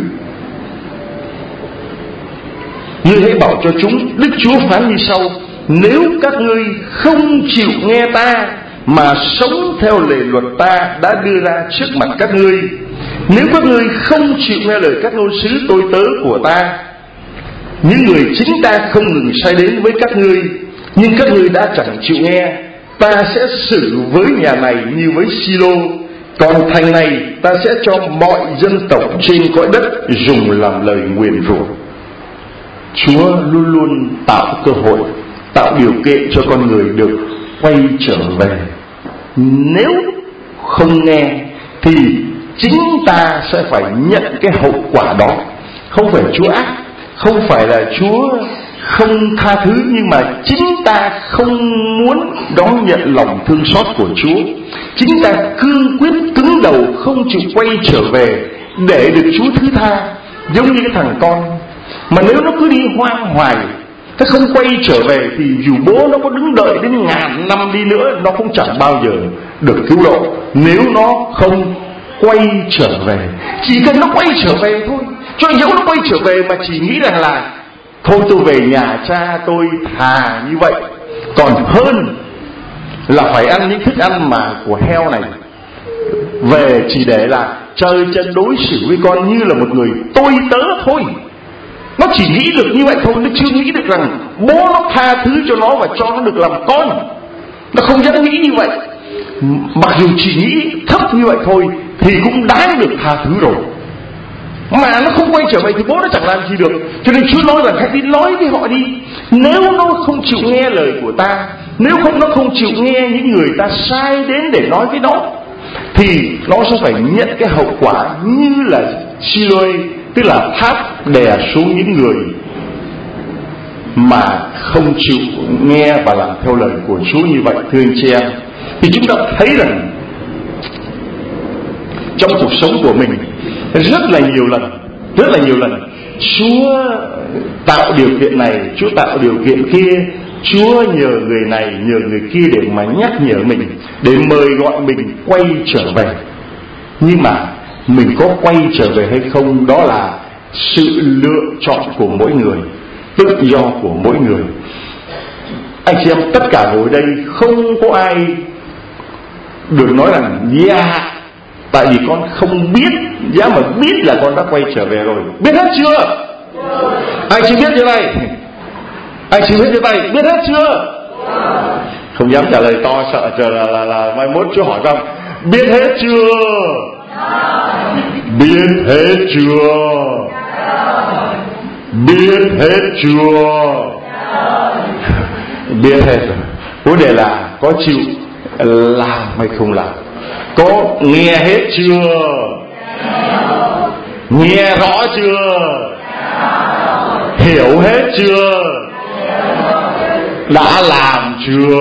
Như hãy bảo cho chúng, Đức Chúa phán như sau: nếu các ngươi không chịu nghe ta mà sống theo lề luật ta đã đưa ra trước mặt các ngươi, nếu các ngươi không chịu nghe lời các ngôn sứ tôi tớ của ta, những người chính ta không ngừng sai đến với các ngươi, nhưng các ngươi đã chẳng chịu nghe, ta sẽ xử với nhà này như với Silo, còn thành này ta sẽ cho mọi dân tộc trên cõi đất dùng làm lời nguyền rủa. Chúa luôn luôn tạo cơ hội, tạo điều kiện cho con người được quay trở về. Nếu không nghe thì chính ta sẽ phải nhận cái hậu quả đó. Không phải Chúa ác, không phải là Chúa không tha thứ, nhưng mà chính ta không muốn đón nhận lòng thương xót của Chúa. Chính ta cương quyết cứng đầu không chịu quay trở về để được Chúa thứ tha. Giống như cái thằng con mà nếu nó cứ đi hoang hoài, nó không quay trở về thì dù bố nó có đứng đợi đến ngàn năm đi nữa, nó cũng chẳng bao giờ được cứu độ nếu nó không quay trở về. Chỉ cần nó quay trở về thôi. Cho dẫu nó quay trở về mà chỉ nghĩ rằng là thôi tôi về nhà cha tôi thà như vậy còn hơn là phải ăn những thức ăn mà của heo này, về chỉ để là chơi chân đối xử với con như là một người tôi tớ thôi. Nó chỉ nghĩ được như vậy thôi, nó chưa nghĩ được rằng bố nó tha thứ cho nó và cho nó được làm con. Nó không dám nghĩ như vậy. Mặc dù chỉ nghĩ thấp như vậy thôi thì cũng đáng được tha thứ rồi. Mà nó không quay trở về thì bố nó chẳng làm gì được. Cho nên Chúa nói là hãy đi nói với họ đi. Nếu nó không chịu nghe lời của ta, nếu không nó không chịu nghe những người ta sai đến để nói với nó, thì nó sẽ phải nhận cái hậu quả như là Siloe, tức là tháp đè xuống những người mà không chịu nghe và làm theo lời của Chúa như vậy. Thưa anh chị em, thì chúng ta thấy rằng trong cuộc sống của mình rất là nhiều lần, rất là nhiều lần Chúa tạo điều kiện này, Chúa tạo điều kiện kia, Chúa nhờ người này nhờ người kia để mà nhắc nhở mình, để mời gọi mình quay trở về. Nhưng mà mình có quay trở về hay không, đó là sự lựa chọn của mỗi người, tự do của mỗi người. Anh chị em tất cả ngồi đây không có ai được nói rằng yeah, tại vì con không biết, giá mà biết là con đã quay trở về rồi. Biết hết chưa? Ai chưa biết như này? Ai chưa biết như này? Biết hết chưa? Không dám trả lời to, sợ chờ là, là, là mai mốt Chúa hỏi rằng biết hết chưa? Biết hết chưa? Biết hết chưa? Biết hết rồi. Vấn đề là có chịu làm hay không làm? Có nghe hết chưa? Nghe rõ chưa? Hiểu hết chưa? Đã làm chưa?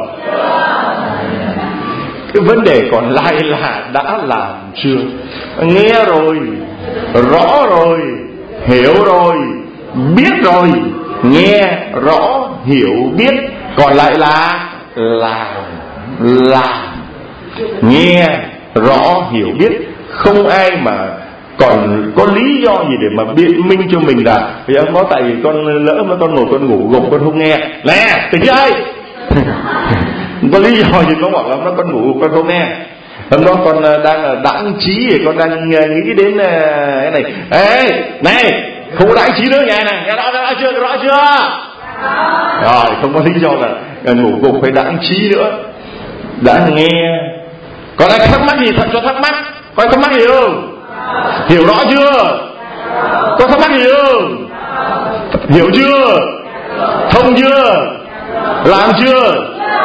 Cái vấn đề còn lại là đã làm chưa? Nghe rồi, rõ rồi, hiểu rồi, biết rồi. Nghe rõ, hiểu, biết. Còn lại là làm. Làm. Nghe rõ, hiểu, biết. Không ai mà còn có lý do gì để mà biện minh cho mình là bây giờ có tại vì con lỡ mà con ngồi con ngủ gục con không nghe. Nè tỉnh dậy. Có lý do gì nó bảo là nó con ngủ con không nghe. Hôm đó con đang là đãng trí thì con đang nghĩ đến cái này. Ê này không có đãng trí nữa nghe này, nghe rõ rõ chưa, rõ chưa? Rồi không có lý do là ngủ gục phải đãng trí nữa. Đã nghe. Còn ai thắc mắc gì thật cho thắc mắc. Có ai thắc mắc gì không? Hiểu rõ chưa? Có thắc mắc gì không? Hiểu chưa? Thông chưa? Làm chưa?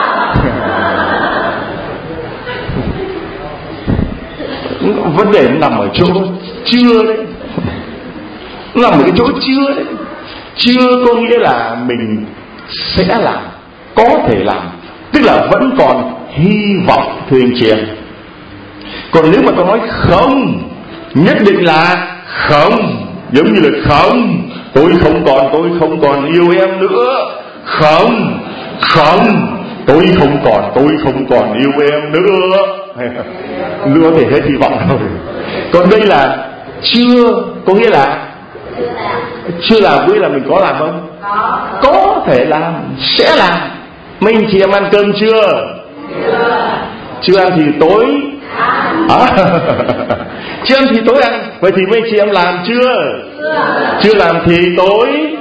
Vấn đề nó nằm ở chỗ chưa đấy. Nó nằm ở cái chỗ chưa đấy. Chưa có nghĩa là mình sẽ làm, có thể làm, tức là vẫn còn hy vọng, thưa anh chị em. Còn nếu mà tôi nói không, nhất định là không, giống như là không, tôi không còn, tôi không còn yêu em nữa. Không, không, tôi không còn, tôi không còn yêu em nữa. Nữa thì hết hy vọng rồi. Còn đây là chưa, có nghĩa là chưa làm, nghĩa là mình có làm không? Có thể làm, sẽ làm. Mấy anh chị em ăn cơm chưa? Chưa ăn thì tối à, chưa ăn thì tối ăn. Vậy thì mấy anh chị em làm chưa? Chưa làm thì tối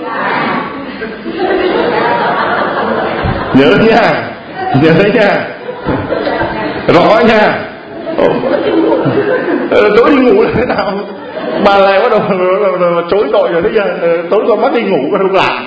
nhớ nha, nhớ nha, rõ nha. Tối đi ngủ là thế nào? Bà lại bắt đầu chối tội rồi. Thế giờ tối con bắt đi ngủ con không làm.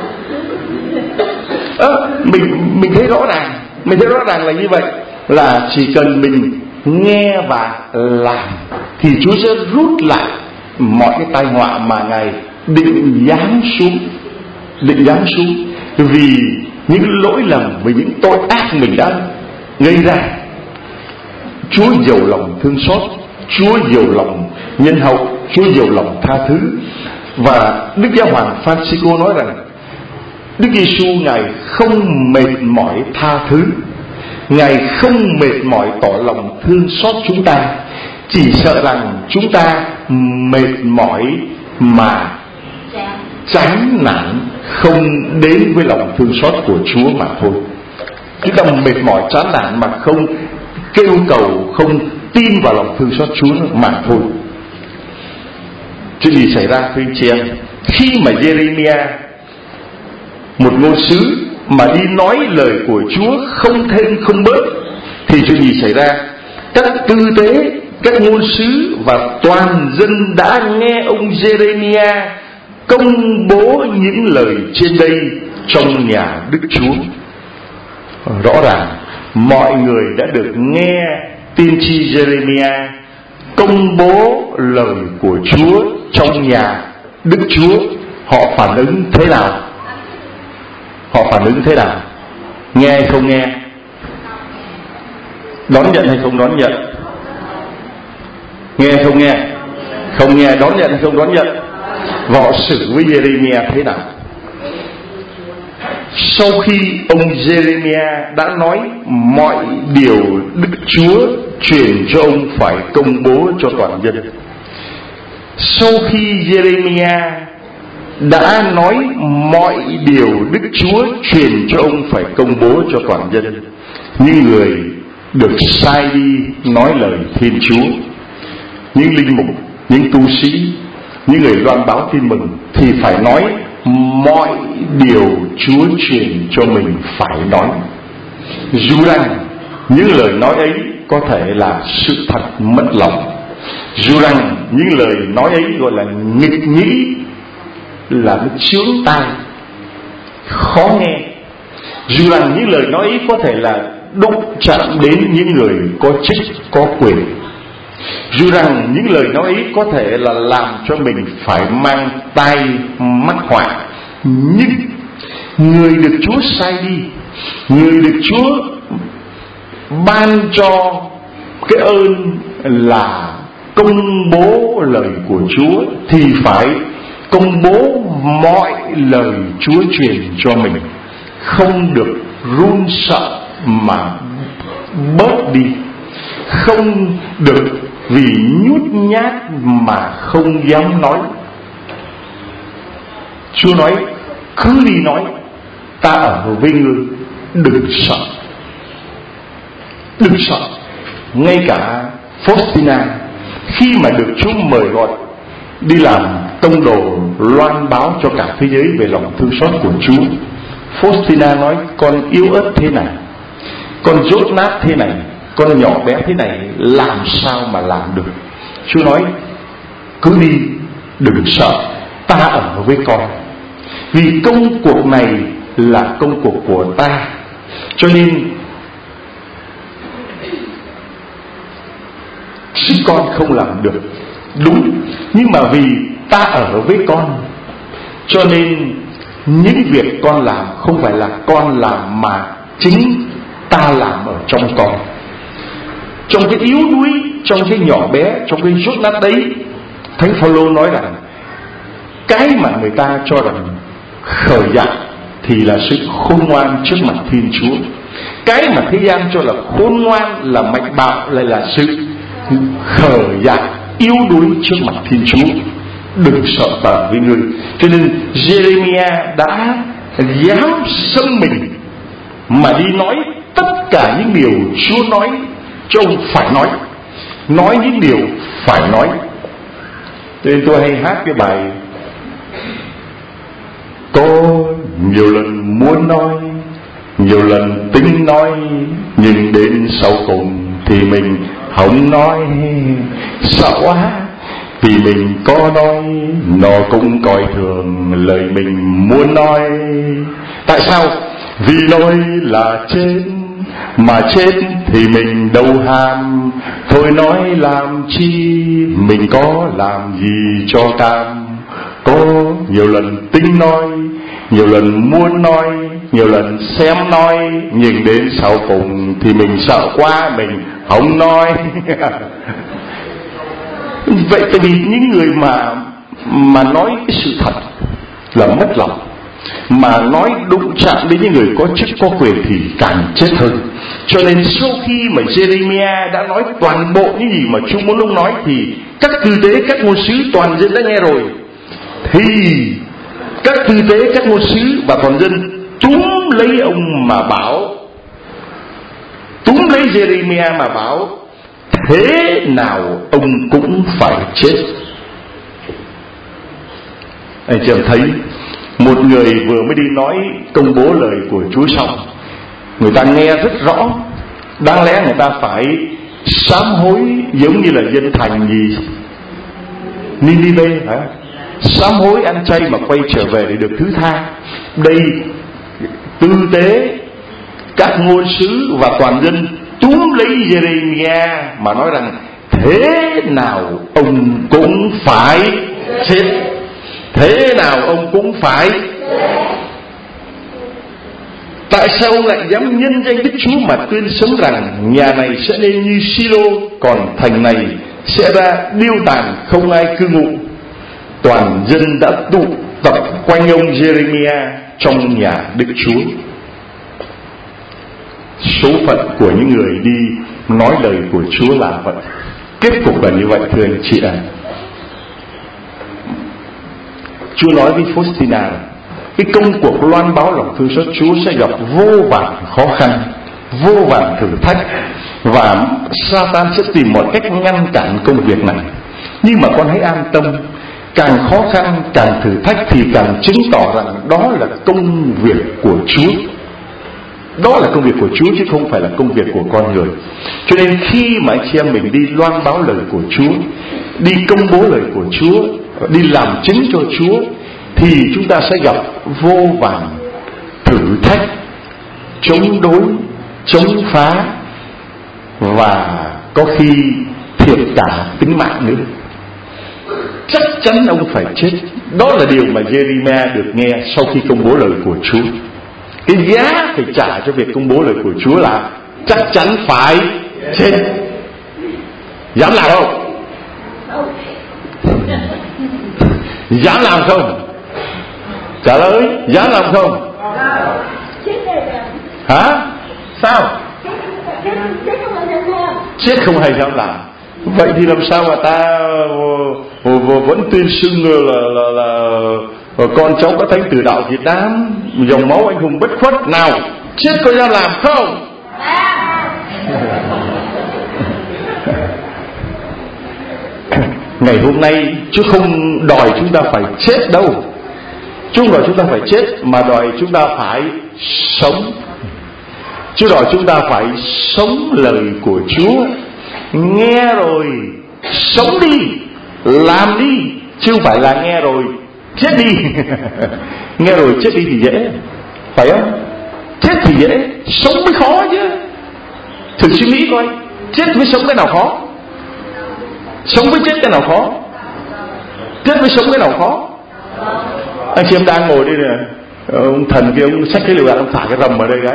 À, mình mình thấy rõ ràng, mình thấy rõ ràng là như vậy, là chỉ cần mình nghe và làm thì Chúa sẽ rút lại mọi cái tai họa mà Ngài định giáng xuống, định giáng xuống vì những lỗi lầm, vì những tội ác mình đã gây ra. Chúa giàu lòng thương xót, Chúa giàu lòng nhân hậu, Chúa giàu lòng tha thứ. Và Đức Giáo hoàng Francisco nói rằng Đức Giêsu Ngài không mệt mỏi tha thứ, Ngài không mệt mỏi tỏ lòng thương xót chúng ta, chỉ sợ rằng chúng ta mệt mỏi mà chán nản, không đến với lòng thương xót của Chúa mà thôi. Chúng ta mệt mỏi chán nản mà không kêu cầu, không tin vào lòng thương xót Chúa mà thôi. Chuyện gì xảy ra thưa anh chị em? Khi mà Jeremiah, một ngôn sứ mà đi nói lời của Chúa không thêm không bớt, thì chuyện gì xảy ra? Các tư tế, các ngôn sứ và toàn dân đã nghe ông Jeremiah công bố những lời trên đây trong nhà Đức Chúa. Rõ ràng mọi người đã được nghe tiên tri Jeremiah công bố lời của Chúa trong nhà Đức Chúa. Họ phản ứng thế nào? Họ phản ứng thế nào? Nghe hay không nghe? Đón nhận hay không đón nhận? Nghe hay không nghe? Không nghe. Đón nhận hay không đón nhận? Và họ xử với Jeremiah thế nào? Sau khi ông Jeremiah đã nói mọi điều Đức Chúa truyền cho ông phải công bố cho toàn dân, sau khi Jeremiah đã nói mọi điều Đức Chúa truyền cho ông phải công bố cho toàn dân, những người được sai đi nói lời Thiên Chúa, những linh mục, những tu sĩ những người loan báo tin mừng thì phải nói mọi điều Chúa truyền cho mình phải nói, dù rằng những lời nói ấy có thể là sự thật mất lòng, dù rằng những lời nói ấy gọi là nghịch nghĩ, là nó chướng tai, khó nghe, dù rằng những lời nói ấy có thể là đụng chạm đến những người có chức có quyền, dù rằng những lời nói ấy có thể là làm cho mình phải mang tai mắc họa, nhưng người được Chúa sai đi, người được Chúa ban cho cái ơn là công bố lời của Chúa thì phải công bố mọi lời Chúa truyền cho mình, không được run sợ mà bớt đi, không được vì nhút nhát mà không dám nói. Chúa nói cứ đi nói, ta ở với ngươi, đừng sợ, đừng sợ. Ngay cả Faustina khi mà được Chúa mời gọi đi làm tông đồ loan báo cho cả thế giới về lòng thương xót của Chúa, Faustina nói con yếu ớt thế này, con dốt nát thế này, con nhỏ bé thế này, làm sao mà làm được? Chúa nói cứ đi, đừng sợ, ta ở với con, vì công cuộc này là công cuộc của ta, cho nên chứ con không làm được. Đúng, nhưng mà vì ta ở với con, cho nên những việc con làm không phải là con làm mà chính ta làm ở trong con. Trong cái yếu đuối, trong cái nhỏ bé, trong cái rốt nát đấy, Thánh Phaolô nói rằng cái mà người ta cho rằng khờ dại thì là sự khôn ngoan trước mặt Thiên Chúa. Cái mà thế gian cho là khôn ngoan, là mạch bạo, lại là sự khờ dại, yếu đuối trước mặt Thiên Chúa. Đừng sợ tờ với người. Cho nên Jeremiah đã dám xâm mình mà đi nói tất cả những điều Chúa nói cho ông phải nói, nói những điều phải nói. Cho nên tôi hay hát cái bài có nhiều lần muốn nói, nhiều lần tính nói, nhưng đến sau cùng thì mình không nói. Sợ quá, vì mình có nói nó cũng coi thường lời mình muốn nói. Tại sao? Vì nói là chết, mà chết thì mình đâu ham. Thôi nói làm chi, mình có làm gì cho cam. Có nhiều lần tính nói, nhiều lần muốn nói, nhiều lần xem nói, nhưng đến sau cùng thì mình sợ quá, mình không nói. Vậy tại vì những người mà mà nói cái sự thật là mất lòng, mà nói đụng chạm đến những người có chức có quyền thì càng chết hơn. Cho nên sau khi mà Jeremiah đã nói toàn bộ những gì mà Chúa muốn ông nói thì các tư tế, các ngôn sứ toàn dân đã nghe rồi, thì các tư tế, các ngôn sứ và toàn dân túm lấy ông mà bảo, túm lấy Jeremiah mà bảo thế nào ông cũng phải chết. Anh chị em thấy một người vừa mới đi nói công bố lời của Chúa xong, người ta nghe rất rõ, đáng lẽ người ta phải sám hối giống như là dân thành gì Ninive hả? Sám hối ăn chay mà quay trở về để được thứ tha. Đây tư tế, các ngôn sứ và toàn dân túm lấy Jeremiah mà nói rằng thế nào ông cũng phải chết, thế nào ông cũng phải. Tại sao ông lại dám nhân danh Đức Chúa mà tuyên sống rằng nhà này sẽ nên như Silo, còn thành này sẽ ra điêu tàn không ai cư ngụ? Toàn dân đã tụ tập quanh ông Jeremiah trong nhà Đức Chúa. Số phận của những người đi nói lời của Chúa là vậy, kết cục là như vậy thưa anh chị em. Chúa nói với Faustina, cái công cuộc loan báo lòng thương xót Chúa sẽ gặp vô vàn khó khăn, vô vàn thử thách, và Satan sẽ tìm mọi cách ngăn cản công việc này. Nhưng mà con hãy an tâm, càng khó khăn, càng thử thách thì càng chứng tỏ rằng đó là công việc của Chúa. Đó là công việc của Chúa chứ không phải là công việc của con người. Cho nên khi mà anh chị em mình đi loan báo lời của Chúa, đi công bố lời của Chúa, đi làm chứng cho Chúa, thì chúng ta sẽ gặp vô vàn thử thách, chống đối, chống phá, và có khi thiệt cả tính mạng nữa. Chắc chắn ông phải chết. Đó là điều mà Giê-ri-me được nghe sau khi công bố lời của Chúa. Cái giá phải trả cho việc công bố lời của Chúa là chắc chắn phải chết. Dám làm không? Dám làm không? Trả lời, dám làm không? Hả? Sao? Chết không hay dám làm. Vậy thì làm sao mà ta vẫn tuyên xưng là, là, là con cháu có thánh tử đạo Việt Nam, dòng máu anh hùng bất khuất? Nào, chết có dám làm không? Ngày hôm nay chứ không đòi chúng ta phải chết đâu. Chứ không đòi chúng ta phải chết, mà đòi chúng ta phải sống. Chứ đòi chúng ta phải sống lời của Chúa. Nghe rồi sống đi, làm đi, chứ không phải là nghe rồi chết đi. Nghe rồi chết đi thì dễ, phải không? Chết thì dễ, sống mới khó chứ. Thử suy nghĩ coi, chết với sống cái nào khó? Sống với chết cái nào khó? Chết với sống cái nào khó? Anh chị em đang ngồi đây nè, ông thần kia ông xách cái lựu đạn, ông thả cái rầm ở đây cái.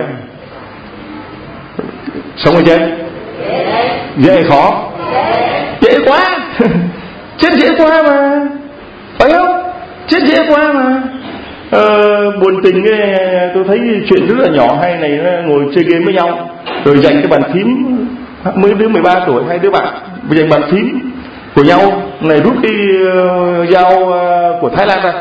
Sống với chết dễ khó? Dễ quá. Chết dễ quá mà, phải không? Chết dễ quá mà. Ờ, buồn tình cái tôi thấy chuyện rất là nhỏ hay này, ngồi chơi game với nhau rồi giành cái bàn phím, mấy đứa mười ba tuổi, hai đứa bạn giành bàn phím của nhau này, rút đi uh, dao uh, của Thái Lan ra.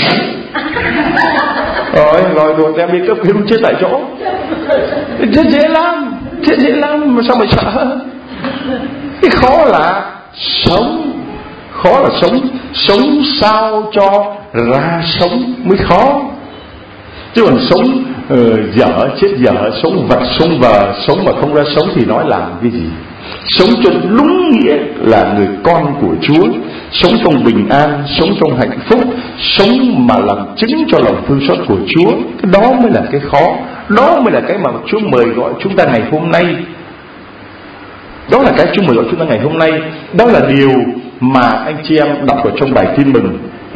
Rồi rồi rồi đem đi cấp cứu chết tại chỗ. Chết dễ lắm, chết dễ lắm mà sao mà sợ? Cái khó là sống, khó là sống. Sống sao cho ra sống mới khó. Chứ còn sống uh, dở chết dở, sống vật sống vờ, sống mà không ra sống thì nói làm cái gì? Sống cho đúng nghĩa là người con của Chúa, sống trong bình an, sống trong hạnh phúc, sống mà làm chứng cho lòng thương xót của Chúa. Cái đó mới là cái khó. Đó mới là cái mà Chúa mời gọi chúng ta ngày hôm nay. Đó là cái Chúa mời gọi chúng ta ngày hôm nay. Đó là điều mà anh chị em đọc ở trong bài tin mừng.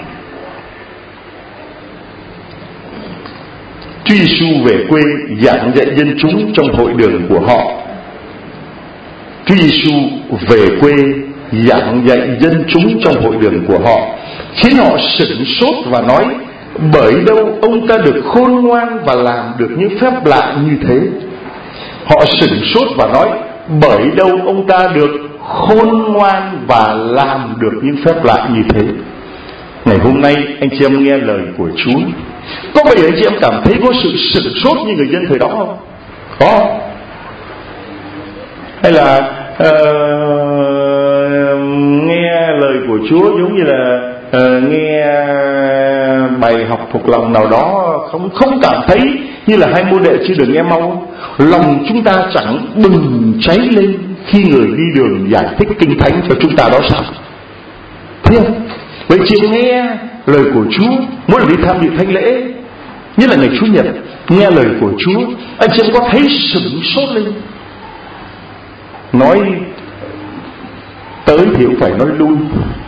Chúa Giêsu về quê giảng dạy dân chúng trong hội đường của họ. Chúa Giêsu về quê giảng dạy dân chúng trong hội đường của họ, khiến họ sửng sốt và nói: bởi đâu ông ta được khôn ngoan và làm được những phép lạ như thế? Họ sửng sốt và nói: bởi đâu ông ta được khôn ngoan và làm được những phép lạ như thế? Ngày hôm nay anh chị em nghe lời của Chúa, có bao giờ anh chị em cảm thấy có sự sửng sốt như người dân thời đó không? Có không? Hay là uh, nghe lời của Chúa giống như là uh, nghe bài học thuộc lòng nào đó, không không cảm thấy như là hai môn đệ chưa được nghe mau? Lòng chúng ta chẳng bừng cháy lên khi người đi đường giải thích kinh thánh cho chúng ta đó sao? Thấy không? Vậy chị nghe lời của Chúa mỗi lần đi tham dự thánh lễ, nhất là ngày Chủ nhật, nghe lời của Chúa, anh chị em có thấy sửng sốt lên? Nói tới thì cũng phải nói lui,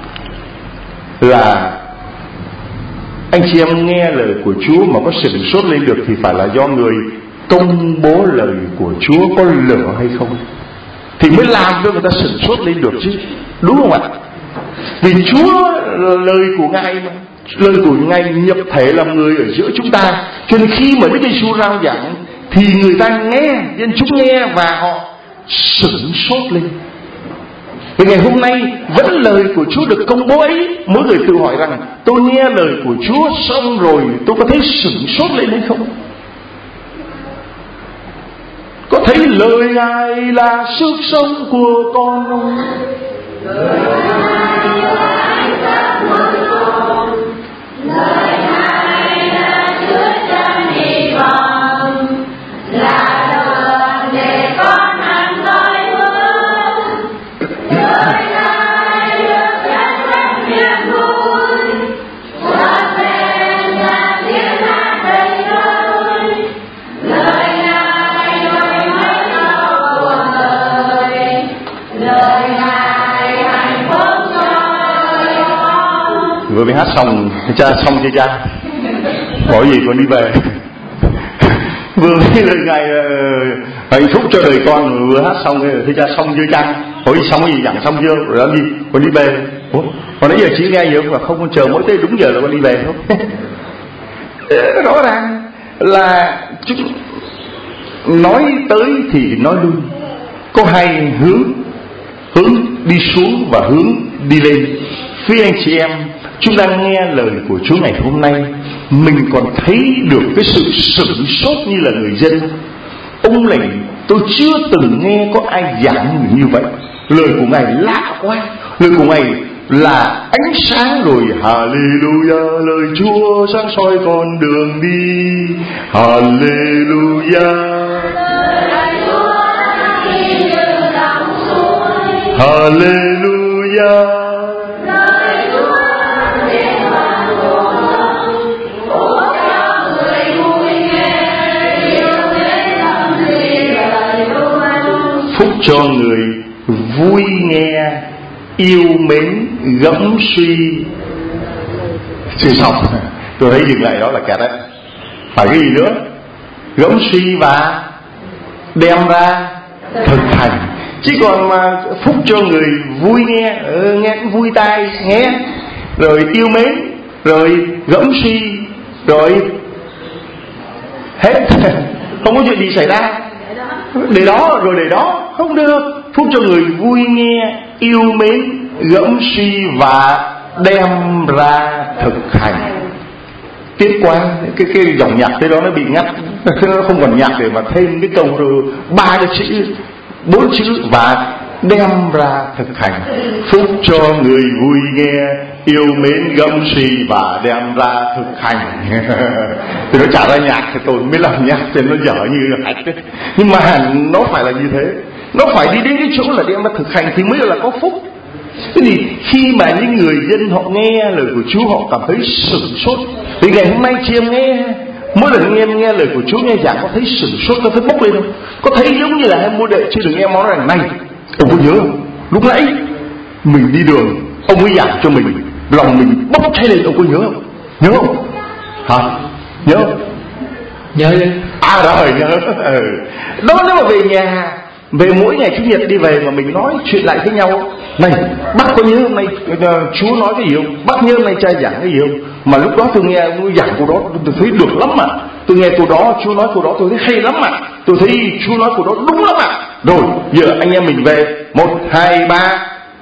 là anh chị em nghe lời của Chúa mà có sửng sốt lên được thì phải là do người công bố lời của Chúa có lửa hay không, thì mới làm cho người ta sửng sốt lên được chứ, đúng không ạ? Vì Chúa là lời của Ngài mà, lời của Ngài nhập thể làm người ở giữa chúng ta, cho nên khi mà Đức Giêsu rao giảng thì người ta nghe, dân chúng nghe và họ sửng sốt lên. Vì ngày hôm nay vẫn lời của Chúa được công bố ấy, mỗi người tự hỏi rằng tôi nghe lời của Chúa xong rồi tôi có thấy sửng sốt lên hay không? Có thấy lời Ngài là sức sống của con không? vừa mới hát xong, cha xong chưa cha? Có gì con đi về. Vừa mới lời ngài uh, hạnh phúc cho đời con, vừa hát xong thưa cha xong chưa cha? Hỏi gì xong gì chẳng xong chưa? Rồi làm gì? Con đi về. Ủa? Còn nãy giờ chỉ nghe nhiều mà không, con chờ mỗi tới đúng giờ là con đi về thôi. Rõ ràng là chúng nói tới thì nói luôn, có hai hướng, hướng đi xuống và hướng đi lên. Phía anh chị em, chúng ta nghe lời của Chúa ngày hôm nay, mình còn thấy được cái sự sửng sốt như là người dân. Ông này tôi chưa từng nghe có ai giảng như vậy. Lời của Ngài lạ quá. Lời của Ngài là ánh sáng rồi. Hallelujah, lời Chúa sáng soi con đường đi. Hallelujah, Hallelujah. Phúc cho người vui nghe, yêu mến, gẫm suy. Chưa xong, tôi thấy dừng lại đó là kẹt đấy. Phải cái gì nữa? Gẫm suy và đem ra thực hành. Chứ còn mà phúc cho người vui nghe, ừ, nghe cũng vui tai nghe, rồi yêu mến, rồi gẫm suy, rồi hết. Không có chuyện gì xảy ra. Để đó rồi để đó không được. Phúc cho người vui nghe, yêu mến, gẫm suy và đem ra thực hành. Tiếp qua cái cái dòng nhạc thế đó nó bị ngắt, nó không còn nhạc để mà thêm cái câu rồi ba cái chữ, bốn chữ và đem ra thực hành. Phúc cho người vui nghe, yêu mến, gẫm suy và đem ra thực hành. Thì nó trả ra nhạc thì tôi mới làm nhạc cho nó dở như là hạch đấy. Nhưng mà nó phải là như thế. Nó phải đi đến cái chỗ là đem ra thực hành thì mới là có phúc. Thế thì khi mà những người dân họ nghe lời của Chúa, họ cảm thấy sửng sốt. Vì ngày hôm nay chị em nghe, mỗi lần nghe nghe lời của Chúa, nghe giảng có thấy sửng sốt, có thấy bốc lên không? Có thấy giống như là em mua đệ chưa được nghe món rằng này, ông có nhớ không? Lúc nãy mình đi đường, ông ấy giảng cho mình, lòng mình bốc cháy lên, ông có nhớ không? Nhớ không? Hả? Nhớ không? Nhớ chứ. À rồi nhớ. Ừ. Đó nếu mà về nhà, về mỗi ngày Chủ nhật đi về mà mình nói chuyện lại với nhau, này bác có nhớ hôm nay uh, Chúa nói cái gì không? Bác nhớ hôm nay cha giảng cái gì không? Mà lúc đó tôi nghe ông giảng câu đó tôi thấy được lắm mà. Tôi nghe câu đó, Chúa nói câu đó tôi thấy hay lắm mà. Tôi thấy Chúa nói câu đó đúng lắm mà. Rồi giờ anh em mình về một hai ba,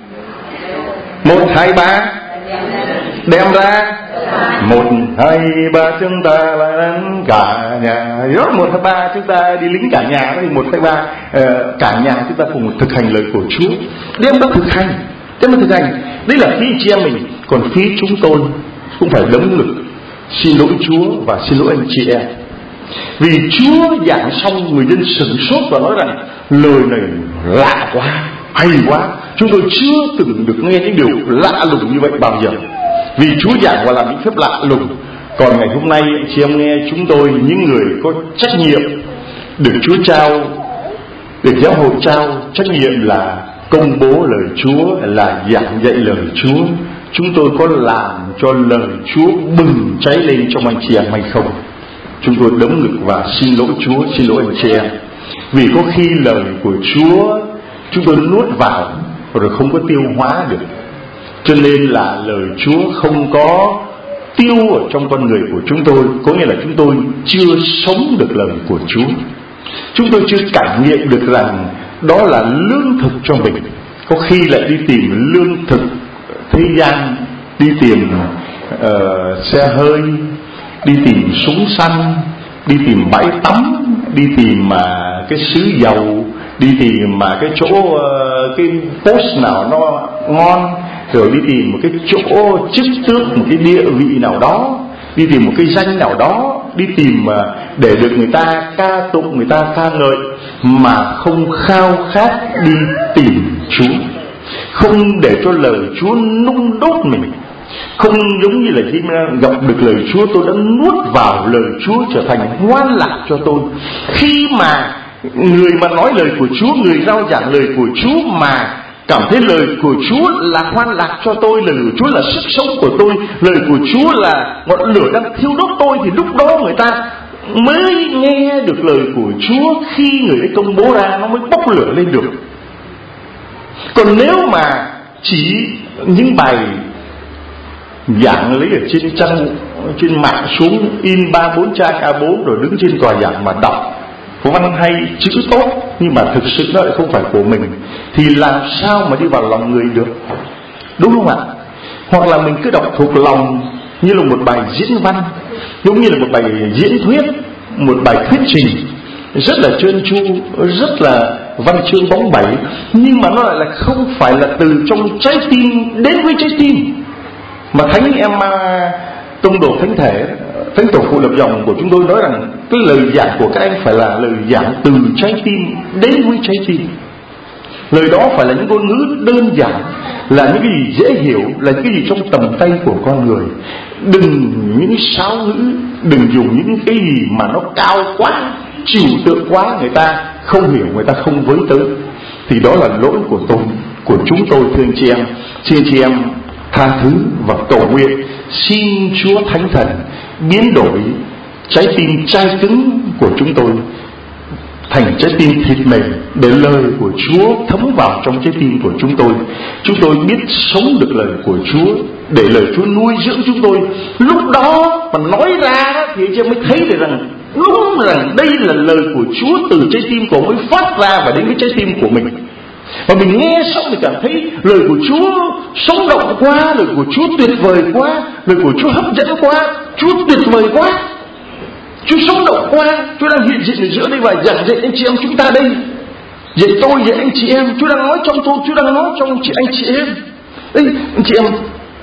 một hai ba đem ra, một hai ba chúng ta là đánh cả nhà. Đó, một hai ba chúng ta đi lính cả nhà. Đó thì một hai ba uh, cả nhà chúng ta cùng thực hành lời của Chúa, đem đó thực hành, đem đó thực hành. Đấy là phía chị em mình. Còn phía chúng tôi cũng phải đấm ngực xin lỗi Chúa và xin lỗi anh chị em. Vì Chúa giảng xong, người dân sửng sốt và nói rằng lời này lạ quá, hay quá, chúng tôi chưa từng được nghe những điều lạ lùng như vậy bao giờ. Vì Chúa giảng và làm những phép lạ lùng. Còn ngày hôm nay chị em nghe chúng tôi, những người có trách nhiệm được Chúa trao, được giáo hội trao trách nhiệm là công bố lời Chúa, là giảng dạy lời Chúa, chúng tôi có làm cho lời Chúa bừng cháy lên trong anh chị em hay không? Chúng tôi đấm ngực và xin lỗi Chúa, xin lỗi anh chị em. Vì có khi lời của Chúa chúng tôi nuốt vào rồi không có tiêu hóa được, cho nên là lời Chúa không có tiêu ở trong con người của chúng tôi. Có nghĩa là chúng tôi chưa sống được lời của Chúa. Chúng tôi chưa cảm nghiệm được rằng đó là lương thực cho mình. Có khi lại đi tìm lương thực thế gian, đi tìm uh, xe hơi, đi tìm súng săn, đi tìm bãi tắm, đi tìm uh, cái xứ dầu, đi tìm mà uh, cái chỗ uh, cái post nào nó ngon, rồi đi tìm một cái chỗ chức tước, một cái địa vị nào đó, đi tìm một cái danh nào đó, đi tìm uh, để được người ta ca tụng, người ta ca ngợi, mà không khao khát đi tìm Chúa, không để cho lời Chúa nung đốt mình. Không giống như là khi gặp được lời Chúa, tôi đã nuốt vào lời Chúa trở thành ngoan lạc cho tôi. Khi mà người mà nói lời của Chúa, người rao giảng lời của Chúa mà cảm thấy lời của Chúa là hoan lạc cho tôi, lời của Chúa là sức sống của tôi, lời của Chúa là ngọn lửa đang thiêu đốt tôi, thì lúc đó người ta mới nghe được lời của Chúa. Khi người ấy công bố ra nó mới bốc lửa lên được. Còn nếu mà chỉ những bài giảng lấy ở trên trang trên mạng xuống in ba bốn trang A bốn rồi đứng trên tòa giảng mà đọc văn hay chữ tốt nhưng mà thực sự nó lại không phải của mình, thì làm sao mà đi vào lòng người được, đúng không ạ? Hoặc là mình cứ đọc thuộc lòng như là một bài diễn văn, giống như là một bài diễn thuyết, một bài thuyết trình rất là trơn tru, rất là văn chương bóng bẩy, nhưng mà nó lại là không phải là từ trong trái tim đến với trái tim. Mà thánh em tông đồ thánh thể, thánh tổ phụ lập dòng của chúng tôi nói rằng cái lời giảng của các anh phải là lời giảng từ trái tim đến với trái tim. Lời đó phải là những ngôn ngữ đơn giản, là những cái gì dễ hiểu, là những cái gì trong tầm tay của con người. Đừng những sáo ngữ, đừng dùng những cái gì mà nó cao quá, trừu tượng quá, người ta không hiểu, người ta không với tới. Thì đó là lỗi của tôi, của chúng tôi, thưa anh chị em. Xin chị em tha thứ và cầu nguyện xin Chúa Thánh Thần biến đổi trái tim chai cứng của chúng tôi thành trái tim thịt mềm, để lời của Chúa thấm vào trong trái tim của chúng tôi. Chúng tôi biết sống được lời của Chúa, để lời Chúa nuôi dưỡng chúng tôi. Lúc đó mà nói ra đó, thì anh mới thấy được rằng đúng rằng đây là lời của Chúa từ trái tim của mới phát ra và đến với trái tim của mình. Và mình nghe xong mình cảm thấy lời của Chúa sống động quá, lời của Chúa tuyệt vời quá, lời của Chúa hấp dẫn quá, Chúa tuyệt vời quá, Chúa sống động quá, Chúa đang hiện diện ở giữa đây và giảng dạy anh chị em chúng ta đây, dạy tôi, dạy anh chị em. Chúa đang nói trong tôi, Chúa đang nói trong chị anh chị em. Đây, anh chị em,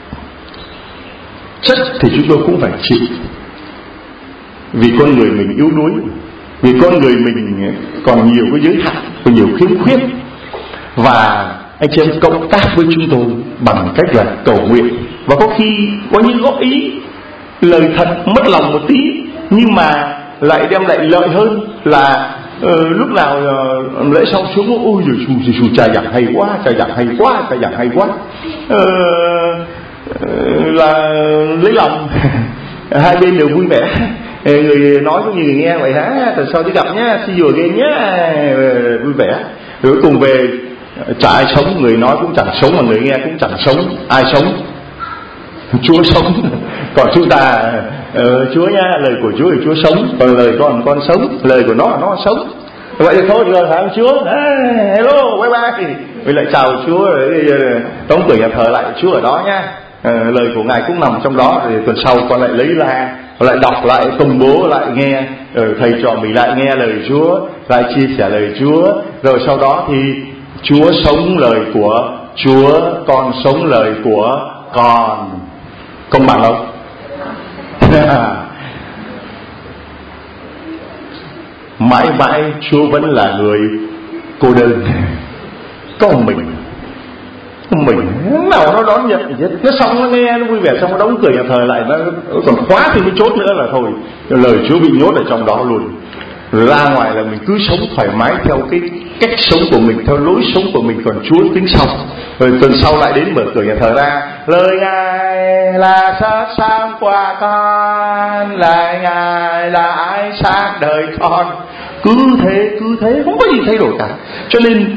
chắc thì chúng tôi cũng phải chịu, vì con người mình yếu đuối, vì con người mình còn nhiều cái giới hạn, còn nhiều khiếm khuyết. Và anh chị em cộng tác với chúng tôi bằng cách là cầu nguyện, và có khi có những góp ý lời thật mất lòng một tí, nhưng mà lại đem lại lợi hơn là uh, lúc nào uh, lễ xong xuống ôi giời xù xù xù, cha giảng hay quá, cha giảng hay quá, cha giảng hay quá, uh, uh, là lấy lòng hai bên đều vui vẻ. Người nói cũng như người nghe vậy hả, từ sau tới gặp nhá, see you again nhá, vui vẻ. Rồi cùng về chả ai sống, người nói cũng chẳng sống mà người nghe cũng chẳng sống. Ai sống? Chúa sống. Còn chúng ta uh, Chúa nha, lời của Chúa thì Chúa sống, còn lời con con sống, lời của nó là nó sống. Vậy thì thôi rồi hả Chúa? Hey, hello, bye bye. Mình lại chào Chúa rồi đóng cửa nhà thờ lại, Chúa ở đó nhá. Uh, lời của Ngài cũng nằm trong đó. Rồi tuần sau con lại lấy ra, lại đọc lại, công bố lại nghe, rồi thầy trò mình lại nghe lời Chúa, lại chia sẻ lời Chúa. Rồi sau đó thì Chúa sống lời của Chúa, con sống lời của con. Công bằng không? Mãi mãi Chúa vẫn là người cô đơn, có mình mình nào nó đón nhận gì hết. Nó xong nó nghe nó vui vẻ, xong nó đóng cửa nhà thờ lại, nó còn khóa thì mới chốt nữa là thôi, lời Chúa bị nhốt ở trong đó luôn. Ra ngoài là mình cứ sống thoải mái theo cái cách sống của mình, theo lối sống của mình, còn Chúa tính sau. Rồi tuần sau lại đến mở cửa nhà thờ ra, lời Ngài là sát sáng qua con, lời Ngài là ánh sáng đời con. Cứ thế, cứ thế, không có gì thay đổi cả. Cho nên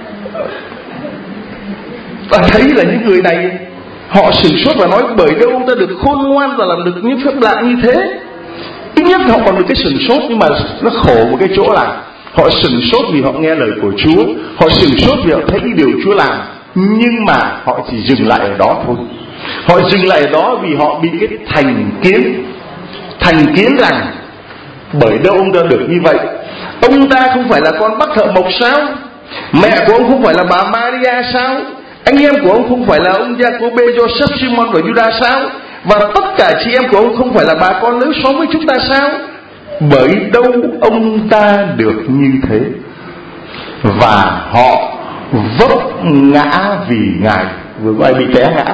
ta thấy là những người này họ sửng sốt và nói bởi đâu ông ta được khôn ngoan và làm được những phép lạ như thế. Ít nhất họ còn được cái sửng sốt, nhưng mà nó khổ một cái chỗ là họ sửng sốt vì họ nghe lời của Chúa, họ sửng sốt vì họ thấy cái điều Chúa làm, nhưng mà họ chỉ dừng lại ở đó thôi. Họ dừng lại ở đó vì họ bị cái thành kiến, thành kiến rằng bởi đâu ông ta được như vậy. Ông ta không phải là con bác thợ mộc sao? Mẹ của ông không phải là bà Maria sao? Anh em của ông không phải là ông Giacôbê, Joseph, Simon và Judas sao? Và tất cả chị em của ông không phải là bà con lối xóm với chúng ta sao? Bởi đâu ông ta được như thế. Và họ vấp ngã vì Ngài. Vừa có ai bị té ngã?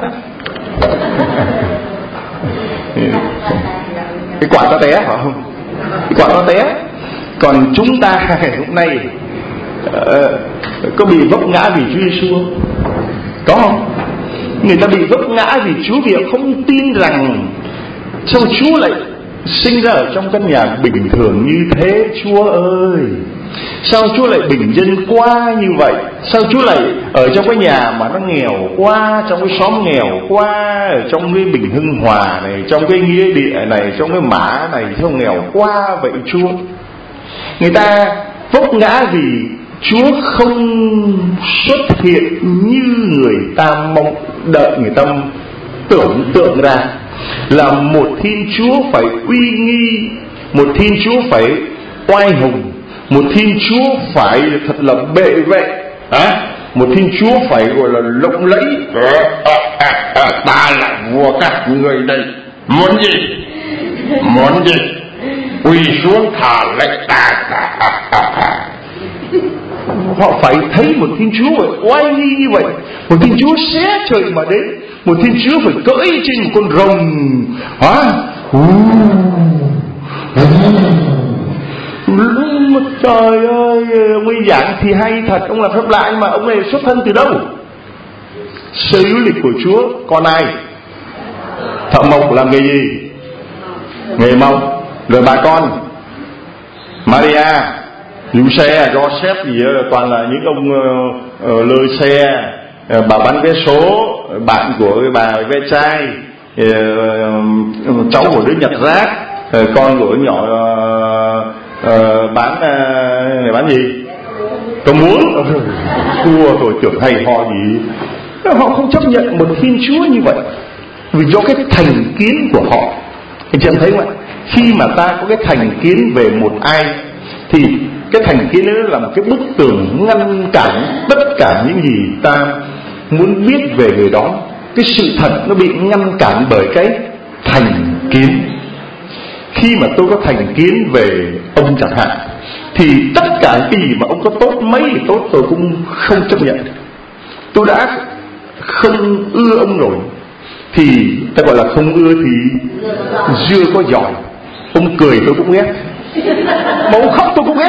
Cái quả nó té phải không? Cái quả nó té. Còn chúng ta hôm nay uh, có bị vấp ngã vì Chúa Giêsu không? Có không? Người ta bị vấp ngã vì Chúa vì không tin rằng sao Chúa lại sinh ra ở trong căn nhà bình thường như thế. Chúa ơi, sao Chúa lại bình dân quá như vậy? Sao Chúa lại ở trong cái nhà mà nó nghèo quá, trong cái xóm nghèo quá, ở trong cái Bình Hưng Hòa này, trong cái Nghĩa Địa này, trong cái Mã này, sao nghèo quá vậy Chúa? Người ta vấp ngã vì Chúa không xuất hiện như người ta mong đợi, người ta tưởng tượng ra là một Thiên Chúa phải uy nghi, một Thiên Chúa phải oai hùng, một Thiên Chúa phải thật là bệ vệ, à, một Thiên Chúa phải gọi là lộng lẫy. à, à, à, Ta là vua các người đây, muốn gì? Muốn gì? Quỳ xuống thả lệnh ta. à, à, à, à. Họ phải thấy một Thiên Chúa phải oai nghi như vậy, một Thiên Chúa xé trời mà đến, một Thiên Chúa phải cưỡi trên một con rồng, hả? Trời ơi, ông ấy giảng thì hay thật, ông làm phép lạ, nhưng mà ông này xuất thân từ đâu? Sơ yếu lịch của Chúa còn ai? Thợ mộc làm nghề gì? Nghề mộc. Rồi bà con Maria, Giuse, Joseph gì đó, toàn là những ông uh, uh, lơi xe, uh, bà bán vé số, bạn của bà vé chai, uh, uh, cháu của đứa nhặt rác, uh, con của nhỏ uh, uh, bán uh, này bán gì? Tôi muốn thua tôi tưởng hay ho gì. Họ không chấp nhận một Thiên Chúa như vậy vì do cái thành kiến của họ. Anh chị em thấy không ạ? Khi mà ta có cái thành kiến về một ai thì cái thành kiến đó là một cái bức tường ngăn cản tất cả những gì ta muốn biết về người đó. Cái sự thật nó bị ngăn cản bởi cái thành kiến. Khi mà tôi có thành kiến về ông chẳng hạn, thì tất cả cái gì mà ông có tốt mấy thì tốt tôi cũng không chấp nhận. Tôi đã không ưa ông rồi thì ta gọi là không ưa thì dưa có giỏi. Ông cười tôi cũng ghét, mà ông khóc tôi cũng ghét.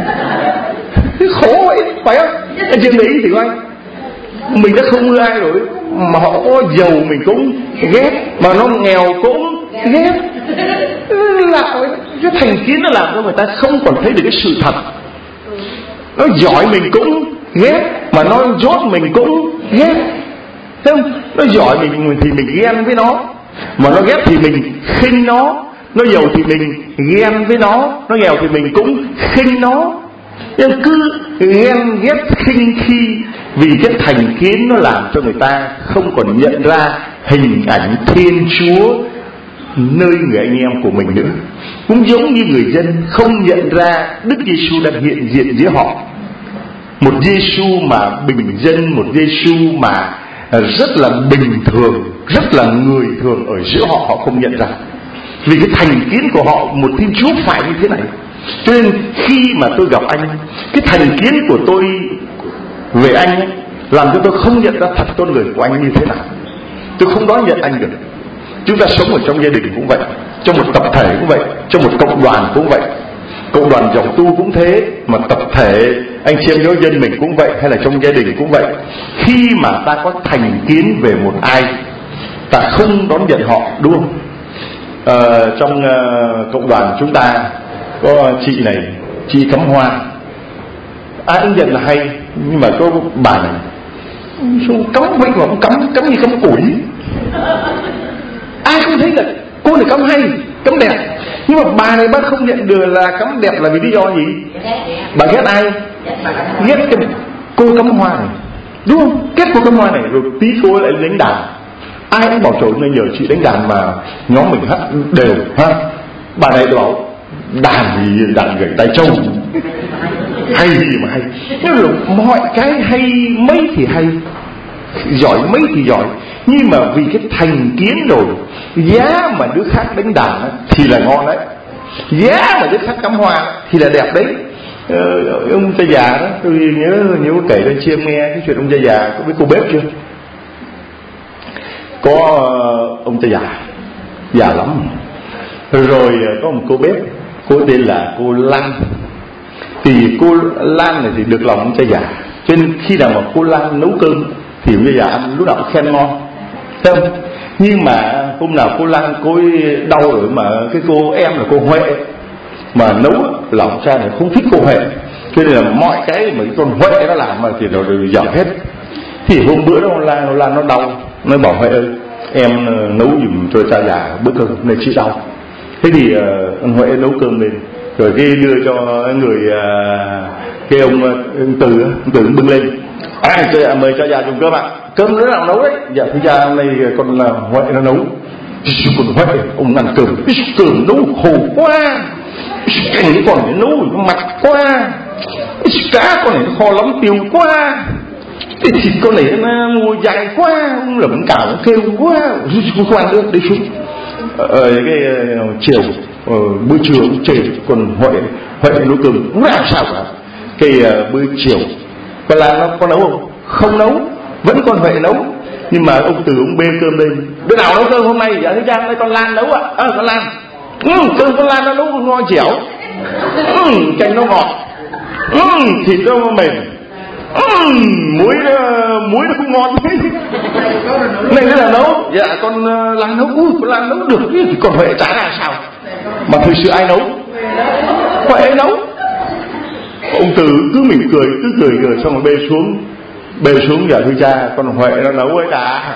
Khổ vậy, phải không? Anh chưa nghĩ thì anh mình đã không ưa ai rồi, mà họ có giàu mình cũng ghét, mà nó nghèo cũng ghét. Là cái thành kiến nó làm cho người ta không còn thấy được cái sự thật. Nó giỏi mình cũng ghét, mà nó dốt mình cũng ghét. Thấy không? Nó giỏi mình thì mình ghen với nó, mà nó ghét thì mình khinh nó. Nó giàu thì mình ghen với nó, nó nghèo thì mình cũng khinh nó. Nhưng cứ ghen ghét khinh khi vì cái thành kiến nó làm cho người ta không còn nhận ra hình ảnh Thiên Chúa nơi người anh em của mình nữa. Cũng giống như người dân không nhận ra Đức Giêsu đang hiện diện giữa họ. Một Giêsu mà bình dân, một Giêsu mà rất là bình thường, rất là người thường ở giữa họ, họ không nhận ra. Vì cái thành kiến của họ một Thiên Chúa phải như thế này. Cho nên khi mà tôi gặp anh, cái thành kiến của tôi về anh ấy, làm cho tôi không nhận ra thật con người của anh như thế nào. Tôi không đón nhận anh được. Chúng ta sống ở trong gia đình cũng vậy, trong một tập thể cũng vậy, trong một cộng đoàn cũng vậy. Cộng đoàn dòng tu cũng thế, mà tập thể anh chị em giáo dân mình cũng vậy, hay là trong gia đình cũng vậy. Khi mà ta có thành kiến về một ai, ta không đón nhận họ, đúng không? Ờ, trong uh, cộng đoàn chúng ta có chị này, chị cắm hoa, ai cũng nhận là hay, nhưng mà có bà này cắm vậy mà cũng cắm cắm như cắm củi. Ai không thấy là cô này cắm hay, cắm đẹp, nhưng mà bà này bác không nhận được là cắm đẹp là vì lý do gì? Bà ghét ai? Ghét cái cô cắm hoa này, đúng không? Ghét cô cắm hoa này, rồi tí cô lại đánh đàn. Ai cũng bảo trời ơi nhờ chị đánh đàn mà nhóm mình hát đều ha. Bà này bảo đàn gì đàn gảy tay trâu, hay gì mà hay. Nhưng mà mọi cái hay mấy thì hay, giỏi mấy thì giỏi, nhưng mà vì cái thành kiến rồi, giá mà đứa khác đánh đàn thì là ngon đấy, giá mà đứa khác cắm hoa thì là đẹp đấy. Ờ, ông cha già đó, tôi nhớ nhớ kể cho chị em nghe cái chuyện ông cha già. Có biết cô bếp chưa? Có ông cha già già lắm rồi, có một cô bếp, cô tên là cô Lăng. Thì cô Lan này thì được lòng ông cha già, cho nên khi nào mà cô Lan nấu cơm thì ông cha già ăn lúc nào cũng khen ngon, thấy không? Nhưng mà hôm nào cô Lan cô ấy đau rồi mà cái cô em là cô Huệ mà nấu là ông cha này không thích cô Huệ, cho nên là mọi cái mà cái con Huệ nó làm mà thì nó đều dở hết. Thì hôm bữa đó ông Lan, ông Lan nó đau, nó bảo Huệ ơi em nấu giùm cho cha già bữa cơm này chị đau. Thế thì uh, ông Huệ nấu cơm lên rồi cái đưa cho người uh, cái ông, ông Từ ông Từ bưng lên, à, cho, mời cha già dùng cơm ạ. Cơm đứa nào nấu đấy? Dạ thưa cha hôm nay con là Huệ nó nấu. Còn Huệ ông ăn cơm, cơm nấu khổ quá, canh cái con này nấu nó mặt quá, cá con này nó kho lắm tiêu quá, cái thịt con này nó mua dài quá, ông lẩm cào nó kêu quá, không ăn được đi xuống. Ở cái uh, chiều uh, bữa trưa cũng chê còn Huệ Huệ nấu cơm không làm sao cả. Cái uh, bữa chiều con Lan nó có nấu không? Không nấu, vẫn con Huệ nấu. Nhưng mà ông Từ ông bê cơm lên, đứa nào nấu cơm hôm nay? Dạ thưa cha hôm nay con Lan nấu ạ. À. À, con Lan ừ, cơm con Lan nó nấu ngon dẻo, ừ, canh nó ngọt, ừ, thịt nó mềm, ừ, muối nó muối nó không ngon này thế là nấu. Dạ con uh, Lan nấu. Ui con Lan nấu được thì còn Huệ chả là sao. Mà thực sự ai nấu? Huệ nấu. Ông Từ cứ mỉm cười, cứ cười cười xong rồi bê xuống, bê xuống dạ thưa cha con Huệ nó nấu ấy đã.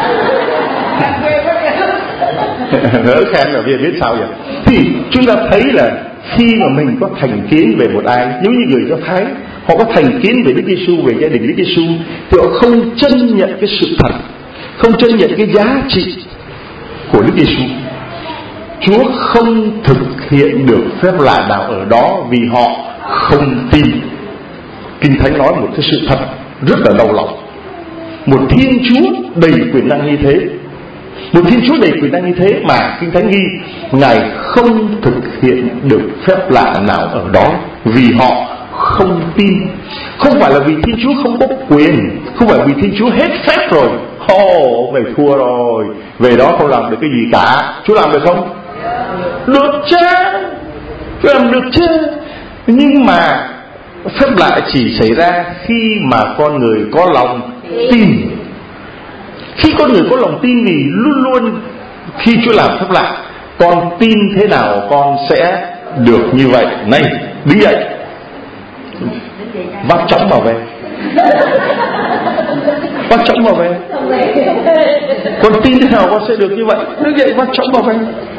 Ngỡ khen là vì biết sao vậy. Thì chúng ta thấy là khi mà mình có thành kiến về một ai, giống như người Do Thái, họ có thành kiến về Đức Giêsu, về gia đình Đức Giêsu, thì họ không chân nhận cái sự thật, không chân nhận cái giá trị của Đức Giêsu. Chúa không thực hiện được phép lạ nào ở đó vì họ không tin. Kinh Thánh nói một cái sự thật rất là đau lòng. Một Thiên Chúa đầy quyền năng như thế, một Thiên Chúa đầy quyền năng như thế mà Kinh Thánh ghi Ngài không thực hiện được phép lạ nào ở đó vì họ không tin. Không phải là vì Thiên Chúa không có quyền, không phải vì Thiên Chúa hết phép rồi, ồ oh, mày thua rồi, về đó không làm được cái gì cả. Chúa làm được không? Được chứ, Chúa làm được chứ. Nhưng mà phép lạ chỉ xảy ra khi mà con người có lòng tin. Khi con người có lòng tin thì luôn luôn khi Chúa làm phép lạ, con tin thế nào con sẽ được như vậy. Này đứng dậy, vác chóng vào về, vác chóng vào về. Con tin thế nào con sẽ được như vậy. Đứng dậy vác chóng vào về.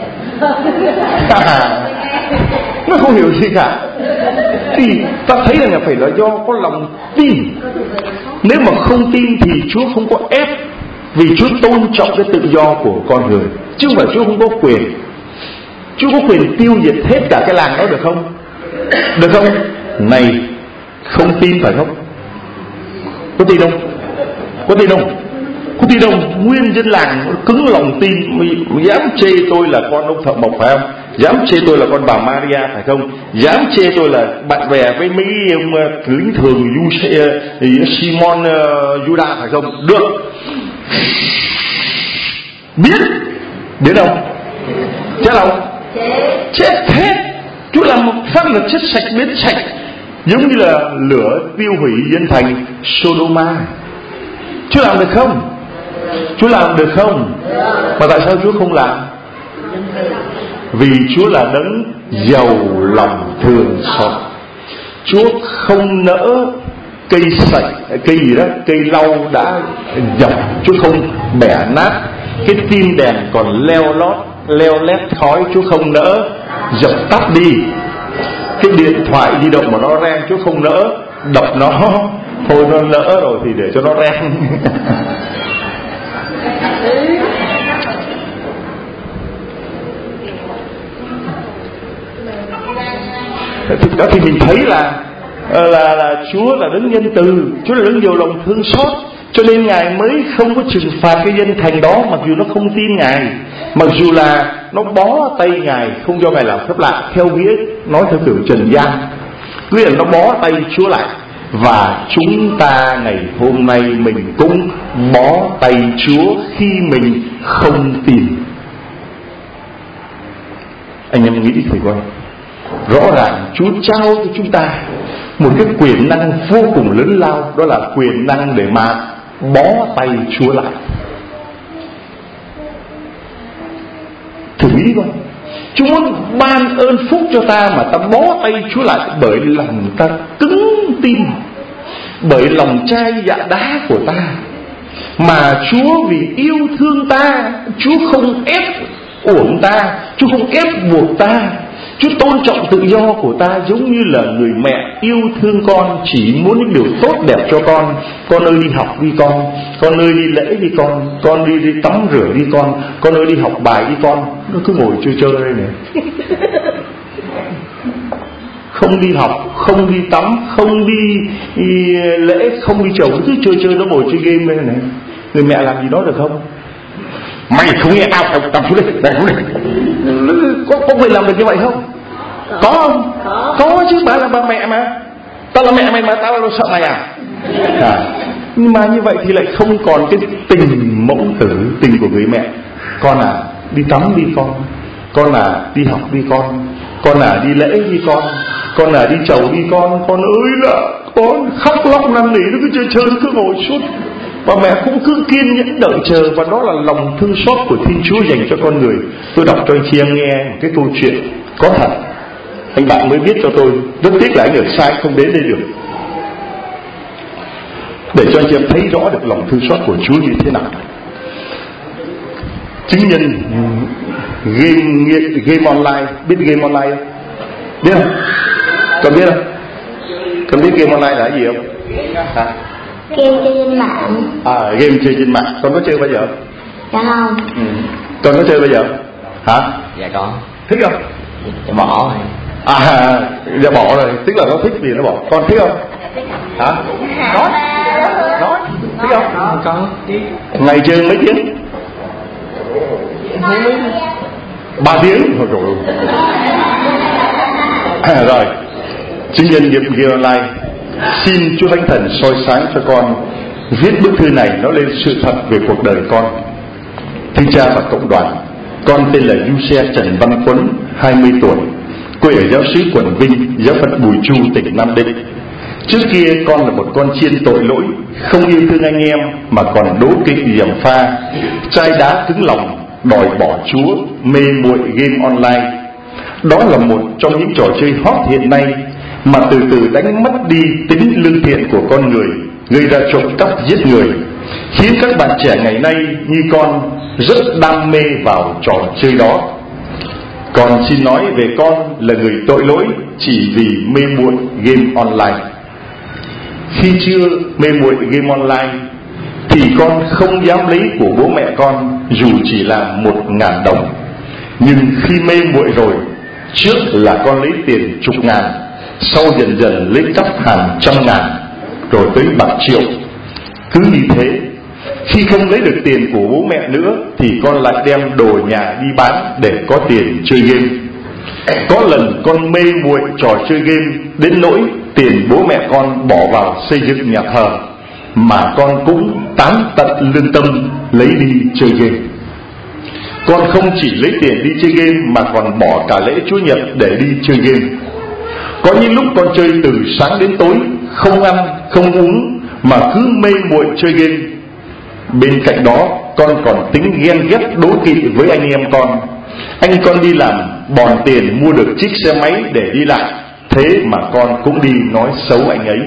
Nó không hiểu gì cả. Thì ta thấy rằng là phải là do có lòng tin. Nếu mà không tin thì Chúa không có ép, vì Chúa tôn trọng cái tự do của con người, chứ không phải Chúa không có quyền. Chúa có quyền tiêu diệt hết cả cái làng đó được không? Được không? Này không tin phải không? Có tin không? Có tin không? Có tin không? Nguyên dân làng cứng lòng tin, dám chê tôi là con ông thợ mộc phải không? Dám chê tôi là con bà Maria phải không? Dám chê tôi là bạn bè với mấy ông lính thường Simon Juda phải không? Được. Biết biết không? Chết không? Chết hết. Chúa làm một phát là chết sạch, biến sạch, giống như là lửa tiêu hủy dân thành Sodoma. Chúa làm được không? Chúa làm được không? Mà tại sao Chúa không làm? Vì Chúa là đấng giàu lòng thương xót. Chúa không nỡ cây sạch, cây gì đó, cây lau đã dập, Chúa không bẻ nát. Cái tim đèn còn leo lót, leo lét khói, Chúa không nỡ dập tắt đi. Cái điện thoại di động mà nó reng, Chúa không nỡ đập nó. Thôi nó lỡ rồi thì để cho nó reng. Đó thì mình thấy là là là Chúa là đấng nhân từ, Chúa là đấng nhiều lòng thương xót, cho nên Ngài mới không có trừng phạt cái dân thành đó, mặc dù nó không tin Ngài, mặc dù là nó bó tay Ngài, không cho Ngài làm phép lạ, theo nghĩa nói theo kiểu trần gian, nghĩa là nó bó tay Chúa lại. Và chúng ta ngày hôm nay mình cũng bó tay Chúa khi mình không tin. Anh em nghĩ thử coi, Rõ ràng Chúa trao cho chúng ta một cái quyền năng vô cùng lớn lao, đó là quyền năng để mà bó tay Chúa lại. Thử nghĩ coi, Chúa muốn ban ơn phúc cho ta mà ta bó tay Chúa lại bởi lòng ta cứng tin, bởi lòng chai dạ đá của ta. Mà Chúa vì yêu thương ta, Chúa không ép uổng ta, Chúa không ép buộc ta, Chúa tôn trọng tự do của ta, giống như là người mẹ yêu thương con, chỉ muốn những điều tốt đẹp cho con. Con ơi đi học đi con, con ơi đi lễ đi con, con đi đi tắm rửa đi con, con ơi đi học bài đi con. Nó cứ ngồi chơi chơi đây này, không đi học, không đi tắm, không đi, đi lễ, không đi chầu, cứ chơi chơi nó ngồi chơi game đây này. Người mẹ làm gì đó được không? Mày không nghe tao, tao tao xuống đây, đây xuống đây. Có, có người làm được như vậy không? Có không? Có, có chứ, bà là bà mẹ mà. Tao là mẹ mày mà tao sợ mày à? À, nhưng mà như vậy thì lại không còn cái tình mẫu tử, tình của người mẹ. Con à, đi tắm đi con, con à, đi học đi con, con à, đi lễ đi con, con à, đi chầu đi con, con ơi là con khóc lóc năn nỉ, nó cứ chơi chơi, nó cứ ngồi suốt. Và mẹ cũng cứ kiên nhẫn đợi chờ, và đó là lòng thương xót của Thiên Chúa dành cho con người. Tôi đọc cho anh chị em nghe một cái câu chuyện có thật, anh bạn mới viết cho tôi, rất tiếc là anh ở sai không đến đây được, để cho anh chị em thấy rõ được lòng thương xót của Chúa như thế nào. Chứng nhân game, game online, biết game online không? Biết không? Còn biết không? Còn biết game online là cái gì không? Hả? Game chơi trên mạng. À, game chơi trên mạng. Con có chơi bao giờ? Dạ không. Ừ. Con có chơi bao giờ? Hả? Dạ có. Thích không? Dạ bỏ rồi. À, dạ bỏ rồi. Tức là nó thích gì nó bỏ. Con thích không? Hả? Nói. Nói. Thích không? Có. Ngày chơi mấy tiếng? Ba tiếng. Rồi rồi. À, rồi. Chứng nhân nghiệp game online. Xin Chúa Thánh Thần soi sáng cho con viết bức thư này nó lên sự thật về cuộc đời con. Thưa cha và cộng đoàn, con tên là Du Xe Trần Văn Tuấn, hai mươi tuổi, quê ở giáo xứ Quận Vinh, giáo phận Bùi Chu, tỉnh Nam Định. Trước kia con là một con chiên tội lỗi, không yêu thương anh em mà còn đố kỵ gièm pha, chai đá cứng lòng, đòi bỏ Chúa, mê muội game online. Đó là một trong những trò chơi hot hiện nay mà từ từ đánh mất đi tính lương thiện của con người, gây ra trộm cắp giết người, khiến các bạn trẻ ngày nay như con rất đam mê vào trò chơi đó. Con xin nói về con là người tội lỗi chỉ vì mê muội game online. Khi chưa mê muội game online thì con không dám lấy của bố mẹ con dù chỉ là một ngàn đồng. Nhưng khi mê muội rồi, trước là con lấy tiền chục ngàn, sau dần dần lấy cắp hàng trăm ngàn, rồi tới bạc triệu. Cứ như thế, khi không lấy được tiền của bố mẹ nữa thì con lại đem đồ nhà đi bán để có tiền chơi game. Có lần con mê muội trò chơi game đến nỗi tiền bố mẹ con bỏ vào xây dựng nhà thờ mà con cũng tán tận lương tâm lấy đi chơi game. Con không chỉ lấy tiền đi chơi game mà còn bỏ cả lễ Chúa Nhật để đi chơi game. Có những lúc con chơi từ sáng đến tối, không ăn, không uống mà cứ mê muội chơi game. Bên cạnh đó, con còn tính ghen ghét đố kỵ với anh em con. Anh con đi làm bòn tiền mua được chiếc xe máy để đi lại, thế mà con cũng đi nói xấu anh ấy.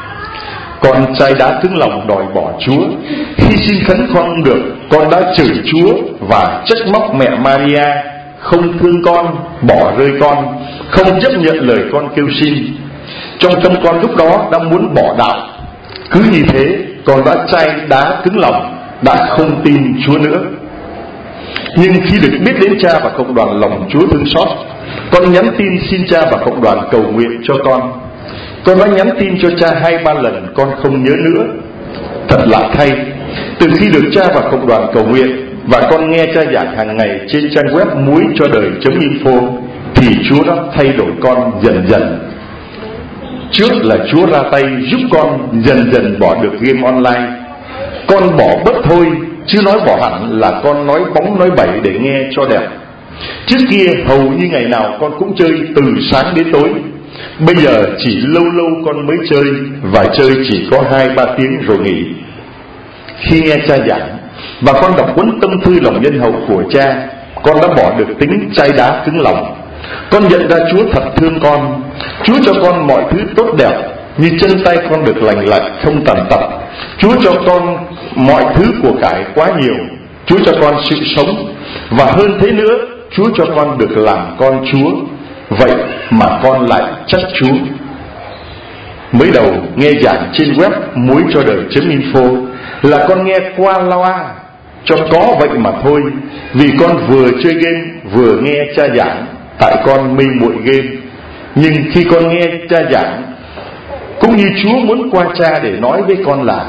Con chai đá cứng lòng đòi bỏ Chúa. Khi xin khấn con không được, con đã chửi Chúa và trách móc mẹ Maria không thương con, bỏ rơi con, không chấp nhận lời con kêu xin. Trong tâm con lúc đó đã muốn bỏ đạo. Cứ như thế, con đã chai đá cứng lòng, đã không tin Chúa nữa. Nhưng khi được biết đến cha và cộng đoàn lòng Chúa thương xót, con nhắn tin xin cha và cộng đoàn cầu nguyện cho con. Con đã nhắn tin cho cha hai ba lần, con không nhớ nữa. Thật lạ thay, từ khi được cha và cộng đoàn cầu nguyện và con nghe cha giảng hàng ngày trên trang web muối cho đời chấm info, thì Chúa đã thay đổi con dần dần. Trước là Chúa ra tay giúp con dần dần bỏ được game online. Con bỏ bớt thôi, chứ nói bỏ hẳn là con nói bóng nói bẩy để nghe cho đẹp. Trước kia hầu như ngày nào con cũng chơi từ sáng đến tối. Bây giờ chỉ lâu lâu con mới chơi, và chơi chỉ có hai ba tiếng rồi nghỉ. Khi nghe cha giảng và con đọc cuốn Tâm thư lòng nhân hậu của cha, con đã bỏ được tính chai đá cứng lòng. Con nhận ra Chúa thật thương con. Chúa cho con mọi thứ tốt đẹp, như chân tay con được lành lặn không tàn tật. Chúa cho con mọi thứ của cải quá nhiều. Chúa cho con sự sống, và hơn thế nữa, Chúa cho con được làm con Chúa. Vậy mà con lại trách Chúa. Mới đầu nghe giảng trên web muối cho đời chấm info là con nghe qua loa cho có vậy mà thôi, vì con vừa chơi game vừa nghe cha giảng, tại con mê muội game. Nhưng khi con nghe cha giảng, cũng như Chúa muốn qua cha để nói với con là: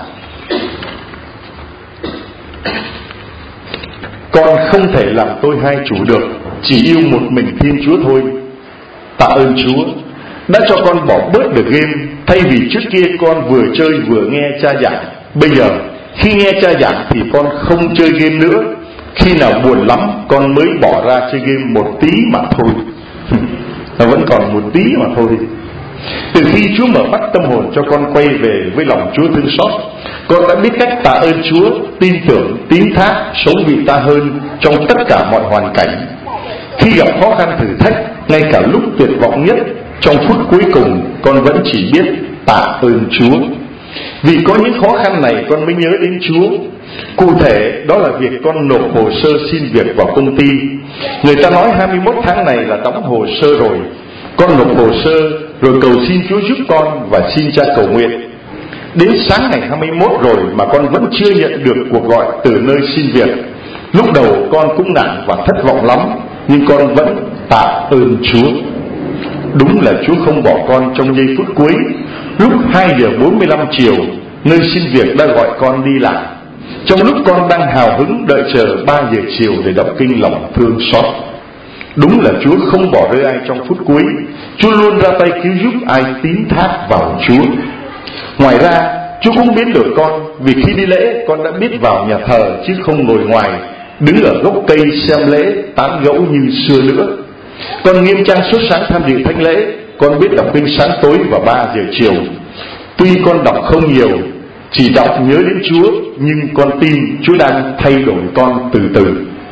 con không thể làm tôi hai chủ được, chỉ yêu một mình Thiên Chúa thôi. Tạ ơn Chúa đã cho con bỏ bớt được game. Thay vì trước kia con vừa chơi vừa nghe cha giảng, bây giờ khi nghe cha giảng thì con không chơi game nữa. Khi nào buồn lắm con mới bỏ ra chơi game một tí mà thôi. Nó vẫn còn một tí mà thôi. Từ khi Chúa mở mắt tâm hồn cho con quay về với lòng Chúa thương xót, con đã biết cách tạ ơn Chúa, tin tưởng, tín thác, sống vì ta hơn trong tất cả mọi hoàn cảnh. Khi gặp khó khăn thử thách, ngay cả lúc tuyệt vọng nhất, trong phút cuối cùng, con vẫn chỉ biết tạ ơn Chúa. Vì có những khó khăn này con mới nhớ đến Chúa. Cụ thể đó là việc con nộp hồ sơ xin việc vào công ty. Người ta nói hai mươi mốt tháng này là đóng hồ sơ rồi. Con nộp hồ sơ rồi cầu xin Chúa giúp con và xin cha cầu nguyện. Đến sáng ngày hai mươi mốt rồi mà con vẫn chưa nhận được cuộc gọi từ nơi xin việc. Lúc đầu con cũng nản và thất vọng lắm, nhưng con vẫn tạ ơn Chúa. Đúng là Chúa không bỏ con trong giây phút cuối. Lúc hai giờ bốn mươi lăm chiều, nơi xin việc đã gọi con đi làm. Trong lúc con đang hào hứng đợi chờ ba giờ chiều để đọc kinh lòng thương xót. Đúng là Chúa không bỏ rơi ai trong phút cuối. Chúa luôn ra tay cứu giúp ai tín thác vào Chúa. Ngoài ra, Chúa cũng biến đổi con. Vì khi đi lễ, con đã biết vào nhà thờ chứ không ngồi ngoài, đứng ở gốc cây xem lễ, tán gẫu như xưa nữa. Con nghiêm trang suốt sáng tham dự thánh lễ. Con biết đọc kinh sáng tối và ba giờ chiều. Tuy con đọc không nhiều, chỉ đọc nhớ đến Chúa, nhưng con tin Chúa đang thay đổi con từ từ.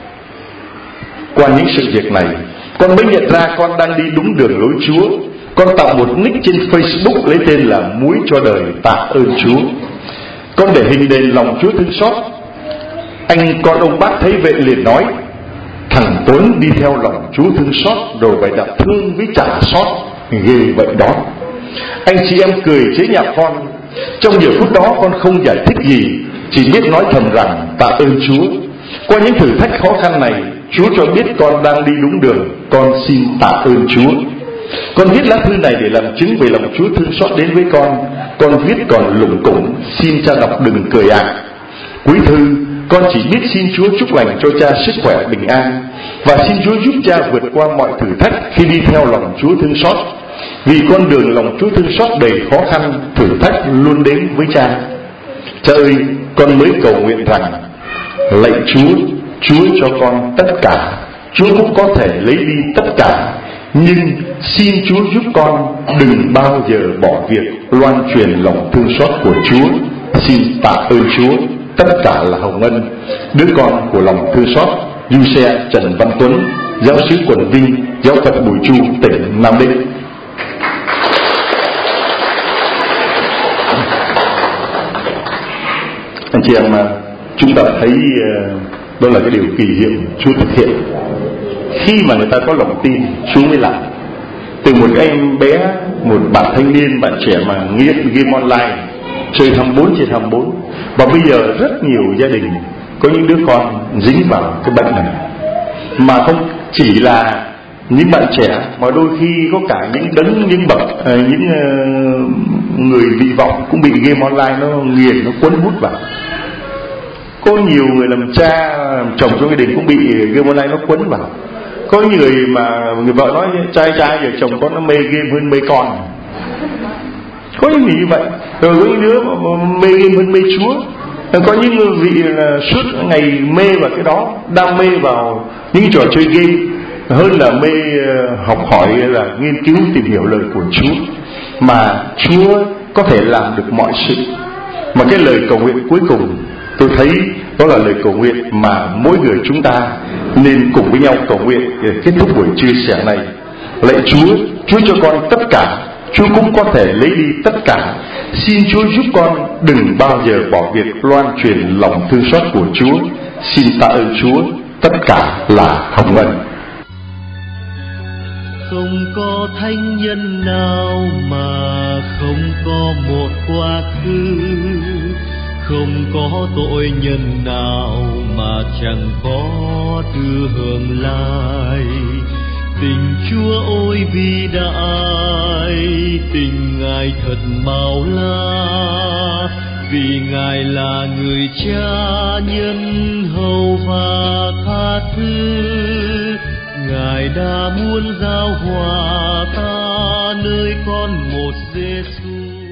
Qua những sự việc này, con mới nhận ra con đang đi đúng đường lối Chúa. Con tạo một nick trên Facebook lấy tên là Muối cho đời tạ ơn Chúa. Con để hình đền lòng Chúa thương xót. Anh con ông bác thấy vậy liền nói: thằng Tuấn đi theo lòng Chúa thương xót rồi bày đặt thương với trả xót, ghê vậy đó. Anh chị em cười chế nhạo con. Trong giờ phút đó con không giải thích gì, chỉ biết nói thầm rằng tạ ơn Chúa. Qua những thử thách khó khăn này, Chúa cho biết con đang đi đúng đường. Con xin tạ ơn Chúa. Con viết lá thư này để làm chứng về lòng Chúa thương xót đến với con. Con viết còn lủng củng, xin cha đọc đừng cười ạ. À. Cuối thư, con chỉ biết xin Chúa chúc lành cho cha sức khỏe bình an, và xin Chúa giúp cha vượt qua mọi thử thách khi đi theo lòng Chúa thương xót. Vì con đường lòng Chúa thương xót đầy khó khăn, thử thách luôn đến với cha. Cha ơi, con mới cầu nguyện rằng: lạy Chúa, Chúa cho con tất cả. Chúa cũng có thể lấy đi tất cả, nhưng xin Chúa giúp con đừng bao giờ bỏ việc loan truyền lòng thương xót của Chúa. Xin tạ ơn Chúa. Tất cả là hồng ân. Đứa con của lòng thương xót, Du Xe Trần Văn Tuấn, giáo xứ Quận Vinh, giáo phận Bùi Chu, tỉnh Nam Định. Anh chị em, chúng ta thấy đó là cái điều kỳ diệu Chúa thực hiện. Khi mà người ta có lòng tin, Chúa mới làm. Từ một em bé, một bạn thanh niên, bạn trẻ mà nghiện game online, chơi hai mươi bốn trên hai mươi bốn, và bây giờ rất nhiều gia đình có những đứa con dính vào cái bệnh này. Mà không chỉ là những bạn trẻ, mà đôi khi có cả những đấng, những bậc, những người vị vọng cũng bị game online nó nghiền, nó cuốn hút vào. Có nhiều người làm cha, làm chồng trong gia đình cũng bị game online nó cuốn vào. Có người mà người vợ nói trai trai giờ chồng con nó mê game hơn mê con. Có những người như vậy. Rồi có những đứa mê game hơn mê Chúa. Rồi có những người vị là suốt ngày mê vào cái đó, đam mê vào những trò chơi game. hơn là mê học hỏi là nghiên cứu tìm hiểu lời của Chúa, mà Chúa có thể làm được mọi sự. Mà cái lời cầu nguyện cuối cùng tôi thấy đó là lời cầu nguyện mà mỗi người chúng ta nên cùng với nhau cầu nguyện để kết thúc buổi chia sẻ này. Lạy Chúa, Chúa cho con tất cả, Chúa cũng có thể lấy đi tất cả. Xin Chúa giúp con đừng bao giờ bỏ việc loan truyền lòng thương xót của Chúa. Xin tạ ơn Chúa, tất cả là hồng ân. Không có thánh nhân nào mà không có một quá khứ, không có tội nhân nào mà chẳng có tư hưởng lai. Tình Chúa ôi vĩ đại, tình Ngài thật màu la, vì Ngài là người cha nhân hậu và tha thứ. Ngài đã muốn giao hòa ta nơi con một Giêsu.